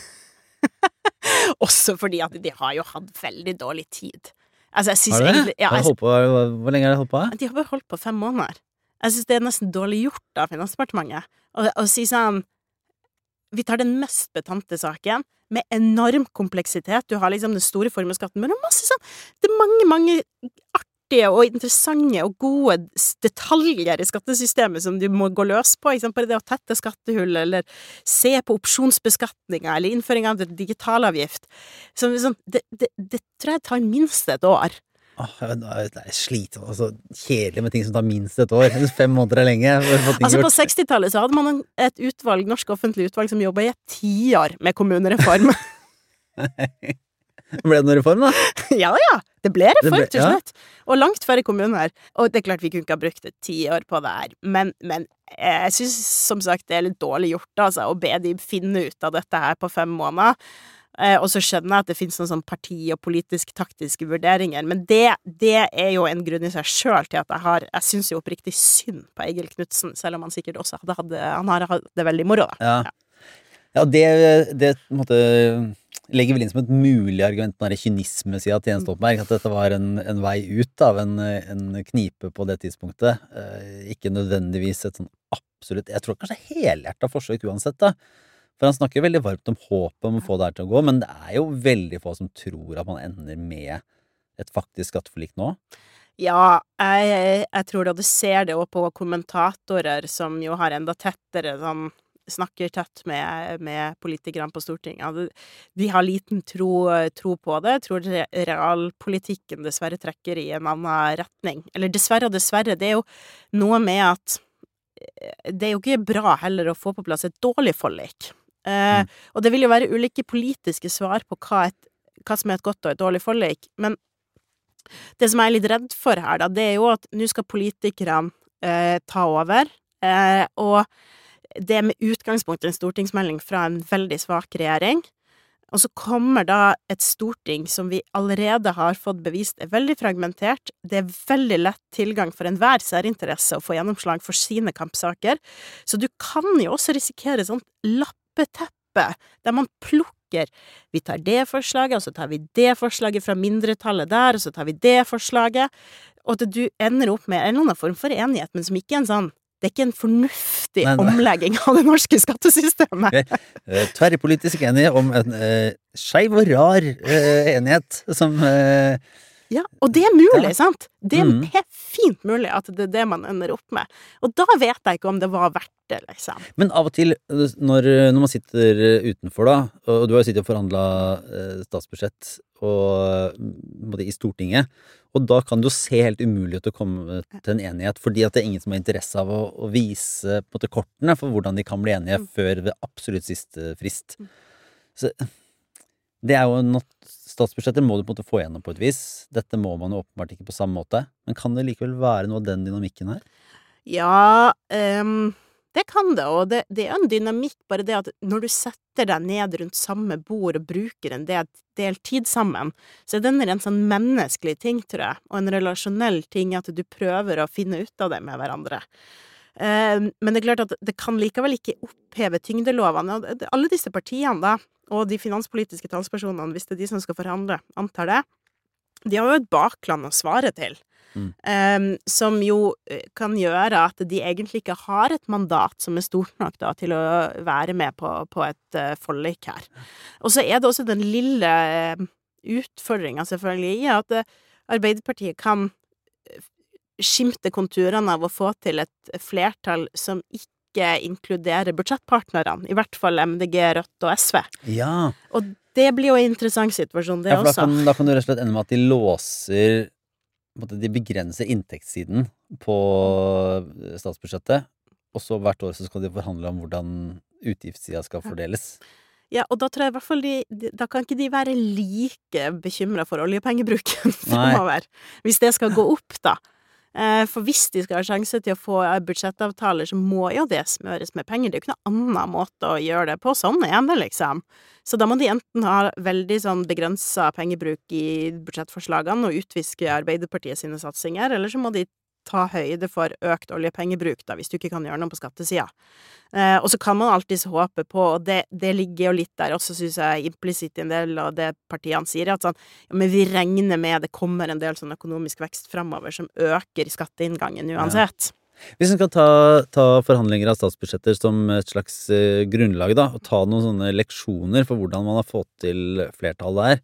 Også fordi at de har jo hatt veldig dårlig tid. Altså, jeg synes Har du det? egentlig ja, Har jeg, du holdt på, hvor, hvor lenge har de holdt på? De har bare holdt på fem måneder. Jeg synes det er nesten dårlig gjort av Finansdepartementet å, å si sånn vi tar den mest betante saken med enorm kompleksitet. Du har liksom den store formuesskatten, men det er masse sånn det er mange, mange artige og interessante og gode s- detaljer i skattesystemet som du må gå løs på, ikke sant? Bare det å tette skattehull, eller se på opsjonsbeskatninga, eller innføring av digitalavgift. Så, sånn, det, det, det tror jeg tar minst et år. Åh, jeg vet, det er slitsomt, altså, kjedelig med ting som tar minst et år. Fem måneder er lenge. for å få ting Altså På gjort. sekstitallet så hadde man en- et utvalg, norsk offentlig utvalg som jobba i et tiår med kommunereform. Ble det noen reform, da? Ja, ja. Det ble Det reform ble- til ja. slutt. Og langt færre kommuner. Og det er klart vi kunne ikke ha brukt et tiår på det her, men, men eh, jeg syns som sagt det er litt dårlig gjort altså, å be de finne ut av dette her på fem måneder. Eh, og så skjønner jeg at det finnes noen sånn parti- og politisk-taktiske vurderinger, men det, det er jo en grunn i seg sjøl til at jeg har Jeg syns jo oppriktig synd på Egil Knudsen, selv om han sikkert også hadde hatt det Han har hatt det veldig moro, da. Ja, ja det, det på en måte legger vel inn som et mulig argument den der kynisme-sida til Jens Stoltenberg, at dette var en, en vei ut av en, en knipe på det tidspunktet. Eh, ikke nødvendigvis et sånn absolutt Jeg tror kanskje helhjerta forsøk uansett, da. For han snakker veldig varmt om håpet om å få det her til å gå, men det er jo veldig få som tror at man ender med et faktisk skatteforlik nå. Ja, jeg, jeg tror da du ser det også på kommentatorer som jo har enda tettere sånn snakker tett med, med politikerne på Stortinget. Altså, de har liten tro, tro på det. Jeg tror re- realpolitikken dessverre trekker i en annen retning. Eller dessverre og dessverre, det er jo noe med at eh, det er jo ikke bra heller å få på plass et dårlig forlik. Eh, Mm. Og det vil jo være ulike politiske svar på hva, et, hva som er et godt og et dårlig forlik. Men det som jeg er litt redd for her, da, det er jo at nå skal politikerne eh, ta over, eh, og det er med utgangspunkt i en stortingsmelding fra en veldig svak regjering, og så kommer da et storting som vi allerede har fått bevist er veldig fragmentert. Det er veldig lett tilgang for enhver særinteresse å få gjennomslag for sine kampsaker, så du kan jo også risikere sånn lappeteppe, der man plukker, vi tar det forslaget, og så tar vi det forslaget fra mindretallet der, og så tar vi det forslaget, og at du ender opp med en eller annen form for enighet, men som ikke er en sånn, det er ikke en fornuftig Nei, nei. omlegging av det norske skattesystemet. Eh, Tverrpolitisk enige om en eh, skeiv og rar eh, enighet som eh, Ja, og det er mulig, Ja. sant? Det er Mm. helt fint mulig at det er det man ender opp med. Og da vet jeg ikke om det var verdt det, liksom. Men av og til, eh, når, når man sitter eh, utenfor, da, og du har jo sittet og forhandla eh, statsbudsjett og, mm, både i Stortinget, og da kan det jo se helt umulig ut å komme til en enighet, fordi at det er ingen som har interesse av å, å vise på en måte, kortene for hvordan de kan bli enige Mm. før ved absolutt siste frist. Så det er jo noe statsbudsjettet må du på en måte få gjennom på et vis. Dette må man jo åpenbart ikke på samme måte. Men kan det likevel være noe av den dynamikken her? Ja, ehm, det kan det, og det, det er en dynamikk, bare det at når du setter deg ned rundt samme bord og bruker en del, del tid sammen, så er det en sånn menneskelig ting, tror jeg, og en relasjonell ting at du prøver å finne ut av det med hverandre. Ehm, men det er klart at det kan likevel ikke oppheve tyngdelovene, og det- alle disse partiene da, og de finanspolitiske talspersonene, hvis det er de som skal forhandle, antar det, de har jo et bakland å svare til. Mm. Ehm, som jo eh, kan gjøre at de egentlig ikke har et mandat som er stort nok da, til å være med på, på et uh, forlik her. Og så er det også den lille uh, utfordringen selvfølgelig i at uh, Arbeiderpartiet kan uh, skimte konturene av å få til et flertall som ikke inkluderer budsjettpartnerne, i hvert fall M D G, Rødt og S V. Ja, Og det blir jo en interessant situasjon, det ja for da også. kan, da kan du rett og slett ende med at de låser på en måte, De begrenser inntektssiden på statsbudsjettet, og så hvert år så skal de forhandle om hvordan utgiftssida skal fordeles. Ja, og da tror jeg i hvert fall de, de Da kan ikke de være like bekymra for oljepengebruken Nei. fremover, hvis det skal gå opp, da. Eh, For hvis de skal ha sjanse til å få eh, budsjettavtaler, så må jo det smøres med penger. Det er jo ikke noe annen måte å gjøre det på. Sånn er det, liksom. Så da må de enten ha veldig sånn begrensa pengebruk i budsjettforslagene og utviske Arbeiderpartiet sine satsinger, eller så må de ta høyde for økt oljepengebruk, da, hvis du ikke kan gjøre noe på skattesida. Eh, og så kan man alltids håpe på, og det, det ligger jo litt der også, synes jeg, implisitt i en del av det partiene sier, at sånn, ja, men vi regner med det kommer en del sånn økonomisk vekst fremover som øker skatteinngangen uansett. Hvis en skal ta, ta forhandlinger av statsbudsjetter som et slags eh, grunnlag, da, og ta noen sånne leksjoner for hvordan man har fått til flertall der.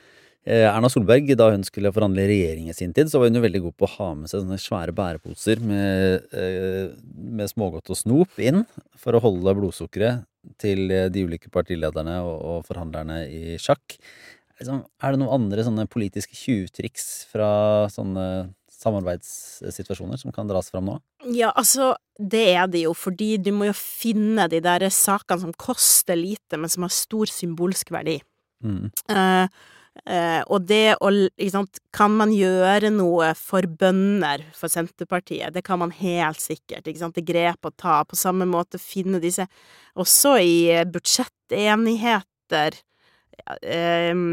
Eh, Erna Solberg, da hun skulle forhandle regjering i sin tid, så var hun jo veldig god på å ha med seg sånne svære bæreposer med, eh, med smågodt og snop inn, for å holde blodsukkeret til eh, de ulike partilederne og, og forhandlerne i sjakk. Liksom, er det noen andre sånne politiske tjuvtriks fra sånne samarbeidssituasjoner som kan dras fram nå? Ja, altså, det er det jo, fordi du må jo finne de der sakene som koster lite, men som har stor symbolsk verdi. Mm. Eh, eh, og det å, ikke sant, kan man gjøre noe for bønder for Senterpartiet? Det kan man helt sikkert, ikke sant, det grep å ta, på samme måte finne disse, også i budsjettenigheter, eh,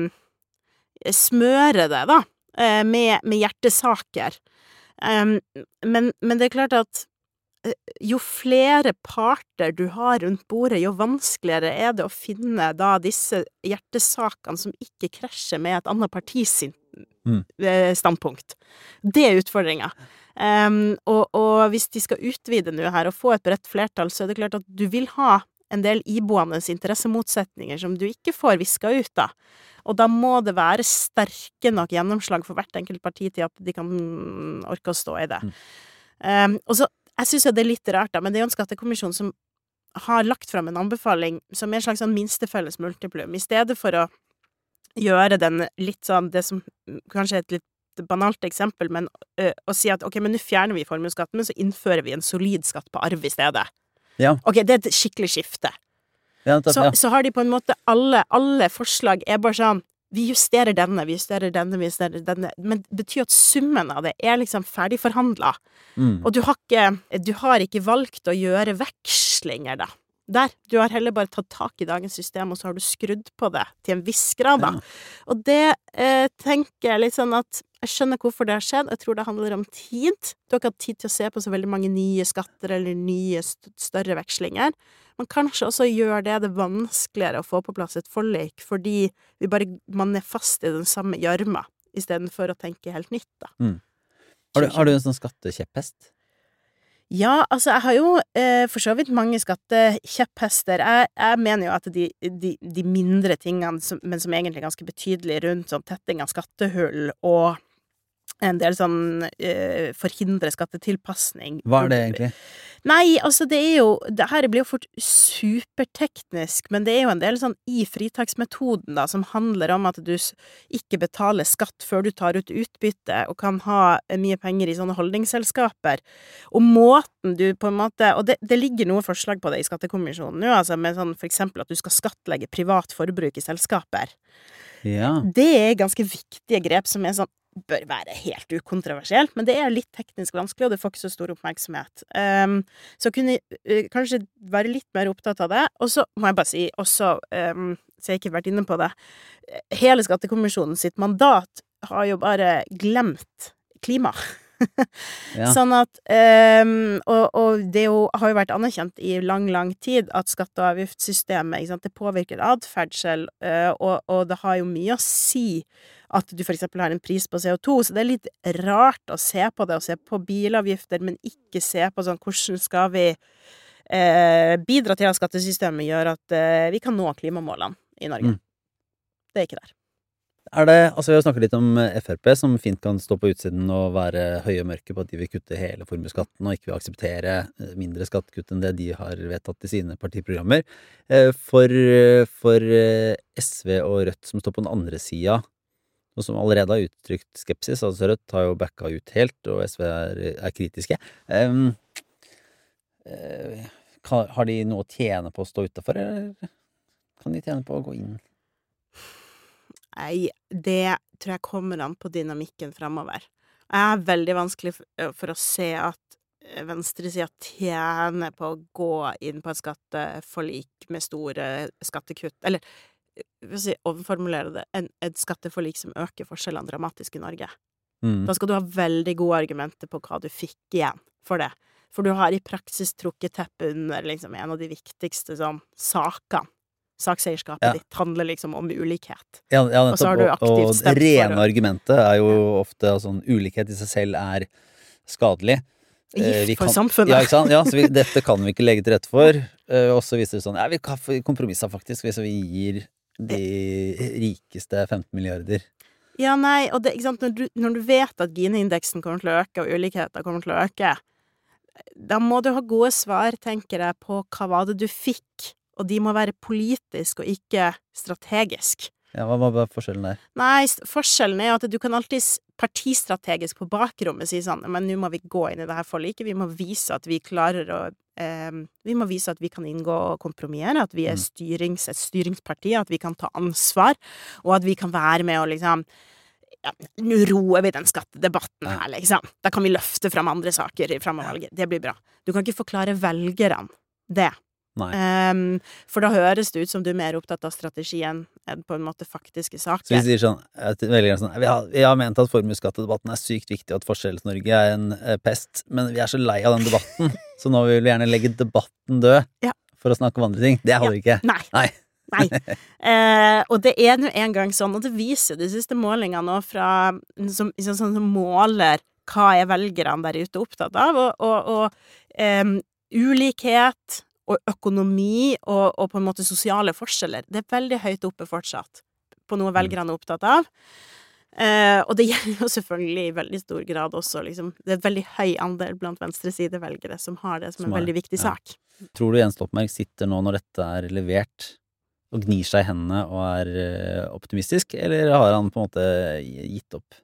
smøre det da, eh, med, med hjertesaker. Um, men, men det er klart at eh, jo flere parter du har rundt bordet, jo vanskeligere er det å finne da disse hjertesakene som ikke krasjer med et annet partis sin, Mm. eh, standpunkt. Det er utfordringa. Um, og, og hvis de skal utvide nå her og få et bredt flertall, så er det klart at du vil ha en del iboende interessemotsetninger som du ikke får viska ut da. Og da må det være sterke nok gjennomslag for hvert enkelt parti til at de kan orke å stå i det. Mm. Um, og så, jeg synes jo det er litt rart da, men det er jo en skattekommisjon som har lagt frem en anbefaling som er en slags sånn minstefelles multiplum, i stedet for å gjøre den litt sånn, det som kanskje er et litt banalt eksempel, men uh, å si at ok, men nå fjerner vi formuesskatten, men så innfører vi en solid skatt på arv i stedet. Ja. Ok, det er et skikkelig skifte. Ja, tatt, så, ja. så har de på en måte alle, alle forslag er bare sånn, vi justerer denne, vi justerer denne, vi justerer denne, men det betyr at summen av det er liksom ferdig forhandlet. Mm. Og du har, ikke, du har ikke valgt å gjøre vekslinger da. Der, du har heller bare tatt tak i dagens system, og så har du skrudd på det til en viss grad da. Ja. Og det eh, tenker jeg litt sånn at jeg skjønner hvorfor det har skjedd, jeg tror det handler om tid. Du har ikke hatt tid til å se på så veldig mange nye skatter eller nye st- større vekslinger. Men kanskje også gjør det det vanskeligere å få på plass et forlik, fordi vi bare, man er fast i den samme gjørma, i stedet for å tenke helt nytt da. Mm. Har, du, har du en sånn skattekjepphest? Ja, altså jeg har jo eh, for så vidt mange skattekjepphester. Jeg, jeg mener jo at de, de, de mindre tingene, som, men som egentlig er ganske betydelige rundt sånn tetting av skattehull og en del sånn eh, forhindre skattetilpassning. Hva er det egentlig? Nei, altså det er jo, det her blir jo fort superteknisk, men det er jo en del sånn i fritaksmetoden da, som handler om at du ikke betaler skatt før du tar ut utbytte, og kan ha mye penger i sånne holdningsselskaper. Og måten du på en måte, og det, det ligger noe forslag på det i skattekommisjonen nå, altså med sånn for eksempel at du skal skattlegge privat forbruk i selskaper. Ja. Det er ganske viktige grep som er sånn, bør være helt ukontroversielt, men det er litt teknisk vanskelig, og det får ikke så stor oppmerksomhet. Um, så kunne uh, kanskje være litt mer opptatt av det, og så må jeg bare si også, um, så jeg ikke har vært inne på det, hele skattekommisjonen sitt mandat har jo bare glemt klima. Ja. Sånn at, um, og, og det jo, har jo vært anerkjent i lang, lang tid at skatte- og avgiftssystemet, ikke sant, det påvirker adferdsel, uh, og, og det har jo mye å si at du for eksempel har en pris på C O to, så det er litt rart å se på det, og se på bilavgifter, men ikke se på sånn, hvordan skal vi eh, bidra til at skattesystemet gjør at eh, vi kan nå klimamålene i Norge. Mm. Det er ikke der. Er det, altså vi har snakket litt om F R P, som fint kan stå på utsiden og være høye og mørke på at de vil kutte hele formuesskatten, og ikke vil akseptere mindre skattekutt enn det de har vedtatt i sine partiprogrammer. For, for S V og Rødt, som står på den andre siden, og som allerede har uttrykt skepsis, altså Rødt har jo backa ut helt, og S V er, er kritiske. Um, uh, kan, har de noe å tjene på å stå utenfor, eller kan de tjene på å gå inn? Nei, det tror jeg kommer an på dynamikken fremover. Jeg er veldig vanskelig for, for å se at venstresiden tjener på å gå inn på et skatteforlik med store skattekutt, eller hvis jeg overformulerer det, en, et skatteforlik som øker forskjellene dramatisk i Norge. Mm. Da skal du ha veldig gode argumenter på hva du fikk igjen for det. For du har i praksis trukket teppet under liksom, en av de viktigste sånn, sakene. Sakseierskapet ja. Ditt handler liksom om ulikhet. Ja, ja, og så har du aktivt stemt for det. Og rene argumentet er jo ofte at sånn, ulikhet i seg selv er skadelig. Gift for kan, samfunnet. Ja, ikke sant? Ja, så vi, dette kan vi ikke legge til rette for. Og så viser det sånn, ja, vi kan kompromisse faktisk hvis vi gir de rikeste femten milliarder. Ja, nei, og det, ikke sant, når du, når du vet at Gini-indeksen kommer til å øke, og ulikheter kommer til å øke, da må du ha gode svar, tenker jeg, på hva var det du fikk, og de må være politisk og ikke strategisk. Ja, hva var forskjellen der? Nei, forskjellen er at du kan alltid partistrategisk på bakrommet si sånn, men nå må vi gå inn i det her forliket, vi må vise at vi klarer å eh, vi må vise at vi kan inngå kompromisser, at vi er styrings, et styringsparti, at vi kan ta ansvar, og at vi kan være med og liksom ja, nå roer vi den skattedebatten her, liksom. Da kan vi løfte frem andre saker fremover valget. Det blir bra. Du kan ikke forklare velgerne det. Um, for da høres det ut som du er mer opptatt av strategien enn på en måte faktiske saker. Så vi sier sånn, veldig sånn vi, har, vi har ment at formuesskattedebatten er sykt viktig, og at Forskjells-Norge er en eh, pest, men vi er så lei av den debatten, så nå vil vi gjerne legge debatten død ja. For å snakke om andre ting. Det holder ja. Ikke. Nei. Nei. Nei. Eh, og det er nå en gang sånn, og det viser de siste målingene nå fra, som, som, som måler hva er velgerne der ute opptatt av, og, og, og um, ulikhet og økonomi og, og på en måte sosiale forskjeller. Det er veldig høyt oppe fortsatt, på noe velgerne er opptatt av. Eh, og det gjelder jo selvfølgelig i veldig stor grad også, liksom, det er et veldig høy andel blant venstresidevelgere som har det som, som en er, veldig viktig ja. sak. Tror du Jens Stoltenberg sitter nå når dette er levert og gnir seg i hendene og er optimistisk, eller har han på en måte gitt opp?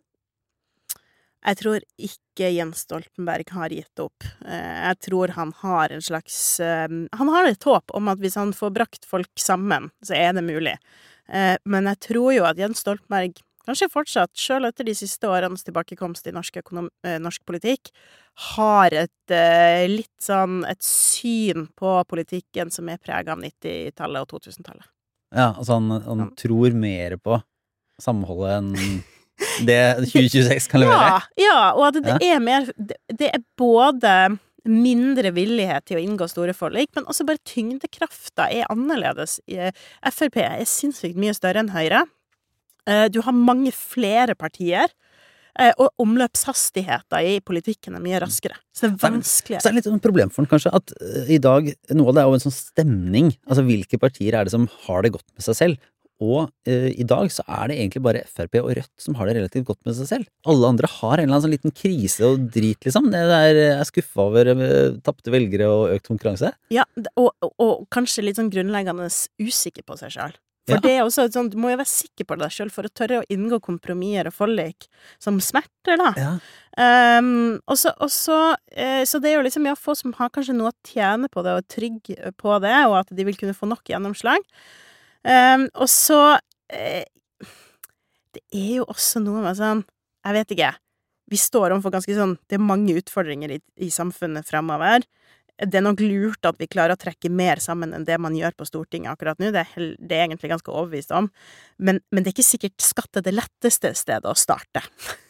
Jeg tror ikke Jens Stoltenberg har gitt opp. Jeg tror han har en slags... Han har et håp om at hvis han får brakt folk sammen, så er det mulig. Men jeg tror jo at Jens Stoltenberg, kanskje fortsatt, selv etter de siste årenes tilbakekomst i norsk, økonom, norsk politikk, har et litt sånn et syn på politikken som er preget av nittitallet og totusentallet. Ja, altså han, han tror mer på samholdet enn... det tjue tjueseks kan levere? Ja, ja og at det ja. er mer, det, det er både mindre villighet til å inngå store forlik, men også bare tyngdekrafta er annerledes. F R P er sinnssykt mye større enn Høyre. Du har mange flere partier, og omløpshastigheter i politikken er mye raskere. Så det er vanskeligere. Så er det litt en problem for den kanskje, at i dag, noe av det er jo en sånn stemning, altså hvilke partier er det som har det godt med seg selv? Og eh, i dag så er det egentlig bare F R P og Rødt som har det relativt godt med seg selv. Alle andre har en eller annen sånn liten krise og drit, liksom. Det er, er skuffa over eh, tappte velgere og økt konkurranse. Ja, og, og, og kanskje litt sånn grunnleggende usikker på seg selv. For ja. det er også sånn, du må jo være sikker på deg selv for å tørre å inngå kompromisser og forlik som smerter, da. Ja. Um, og så, og så, eh, så det er jo liksom, ja, få som har kanskje noe å tjene på det og trygg på det, og at de vil kunne få nok gjennomslag. Um, og så eh, det er jo også noe med sånn, jeg vet ikke, vi står overfor ganske sånn, det er mange utfordringer i, i samfunnet fremover. Det er nok lurt at vi klarer å trekke mer sammen enn det man gjør på Stortinget akkurat nå, det er, hel, det er egentlig ganske overbevist om, men, men det er ikke sikkert skatt er det letteste stedet å starte.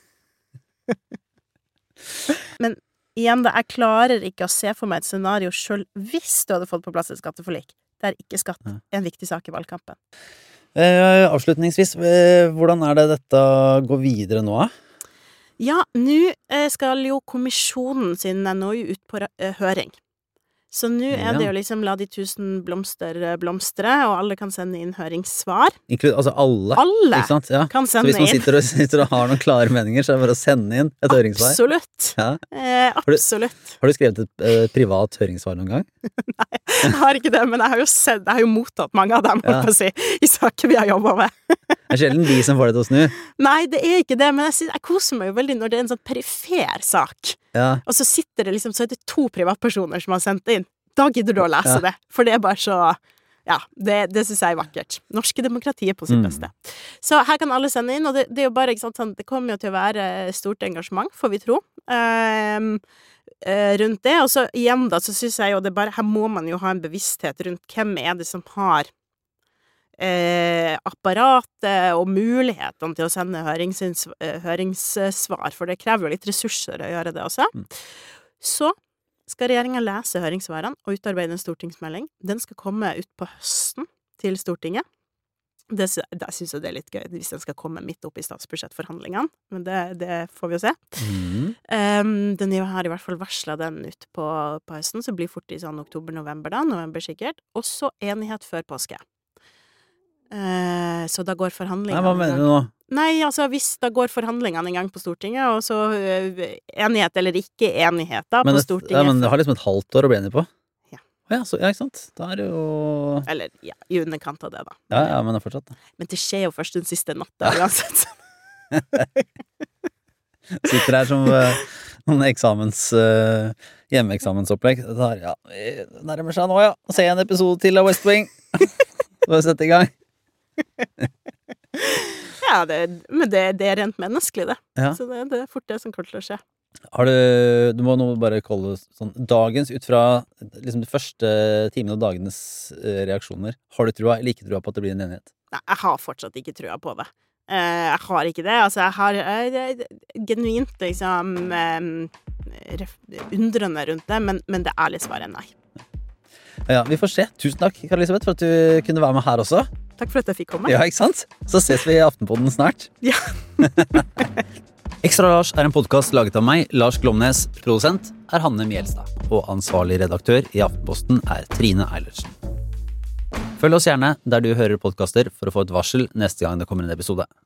Men igjen da, jeg klarer ikke å se for meg et scenario selv hvis du hadde fått på plass et skatteforlik. Det er ikke skatt en viktig sak i valgkampen. Eh, avslutningsvis, eh, hvordan er det dette går videre nå? Ja, nå eh, skal jo kommisjonen sin N O U ut på eh, høring. Så nå er ja. det jo liksom la de tusen blomster blomstre, og alle kan sende inn høringssvar. Inklud, altså alle? Alle ikke sant? Ja. kan sende inn. Så hvis man sitter og, sitter og har noen klare meninger, så er det bare å sende inn et høringssvar? Absolutt. Ja. Eh, absolutt. Har du, har du skrevet et eh, privat høringssvar noen gang? Nei, jeg har ikke det, men jeg har jo sett, jeg har jo mottatt mange av dem, ja. å si, i saker vi har jobbet med. Det er sjelden de som får det til å snu. Nei, det er ikke det, men jeg, synes, jeg koser meg jo veldig når det er en sånn perifer sak. Ja. Og så sitter det liksom, så er det to privatpersoner som har sendt inn. Da gidder du å lese ja. det, for det er bare så, ja, det, det synes jeg er vakkert. Norske demokratiet på sitt mm. beste. Så her kan alle sende inn, og det, det er jo bare, ikke sant, sånn, det kommer jo til å være stort engasjement, får vi tro, um, uh, rundt det. Og så igjen da, så synes jeg jo det bare, her må man jo ha en bevissthet rundt hvem er det som har Eh, apparatet og mulighetene til å sende hørings- høringssvar, for det krever jo litt ressurser å gjøre det også. Mm. Så skal regjeringen lese høringssvarene og utarbeide en stortingsmelding. Den skal komme ut på høsten til Stortinget. Det, det synes jeg det er litt gøy hvis den skal komme midt opp i statsbudsjettforhandlingene, men det, det får vi jo se. Mm. Um, den har i hvert fall varslet den ut på, på høsten, så blir fort i sånn oktober-november da, november sikkert, og så enighet før påske. Uh, så da går forhandlingene... Nei, hva mener du nå? Nei, altså hvis da går forhandlingene en gang på Stortinget, og så uh, enighet eller ikke enighet da men på det, Stortinget. Ja, men det har liksom et halvt år å bli enig på. Ja. Ja, så, ja, ikke sant? Da er det jo... Eller, ja, i underkant av det da. Ja, ja, men det er fortsatt da. Men det skjer jo først den siste natta, uansett. Sitter her som uh, noen eksamens... Uh, hjemmeeksamensopplegg. Det tar, ja, nærmer seg nå, ja. Se en episode til av West Wing. Så sette i gang. Ja, det, men det, det er rent menneskelig det. Ja. Så det, det er fort det som kommer til å skje. Har du, du må nå bare kalle sånn, dagens ut fra liksom de første timene og dagenes eh, reaksjoner, har du trua, eller ikke trua på at det blir en enighet? Nei, jeg har fortsatt ikke trua på det. Eh, jeg har ikke det, altså jeg har eh, genuint liksom eh, undrende rundt det, men, men det ærlige svaret er nei. Ja, vi får se. Tusen takk, Kari Elisabeth, for at du kunne være med her også. Takk for at jeg fikk komme. Ja, ikke sant? Så ses vi i Aftenpodden snart. Ja. Ekstra Lars er en podcast laget av meg, Lars Glomnes. Produsent er Hanne Mjelstad. Og ansvarlig redaktør i Aftenposten er Trine Eilertsen. Følg oss gjerne der du hører podcaster for å få et varsel neste gang det kommer en episode.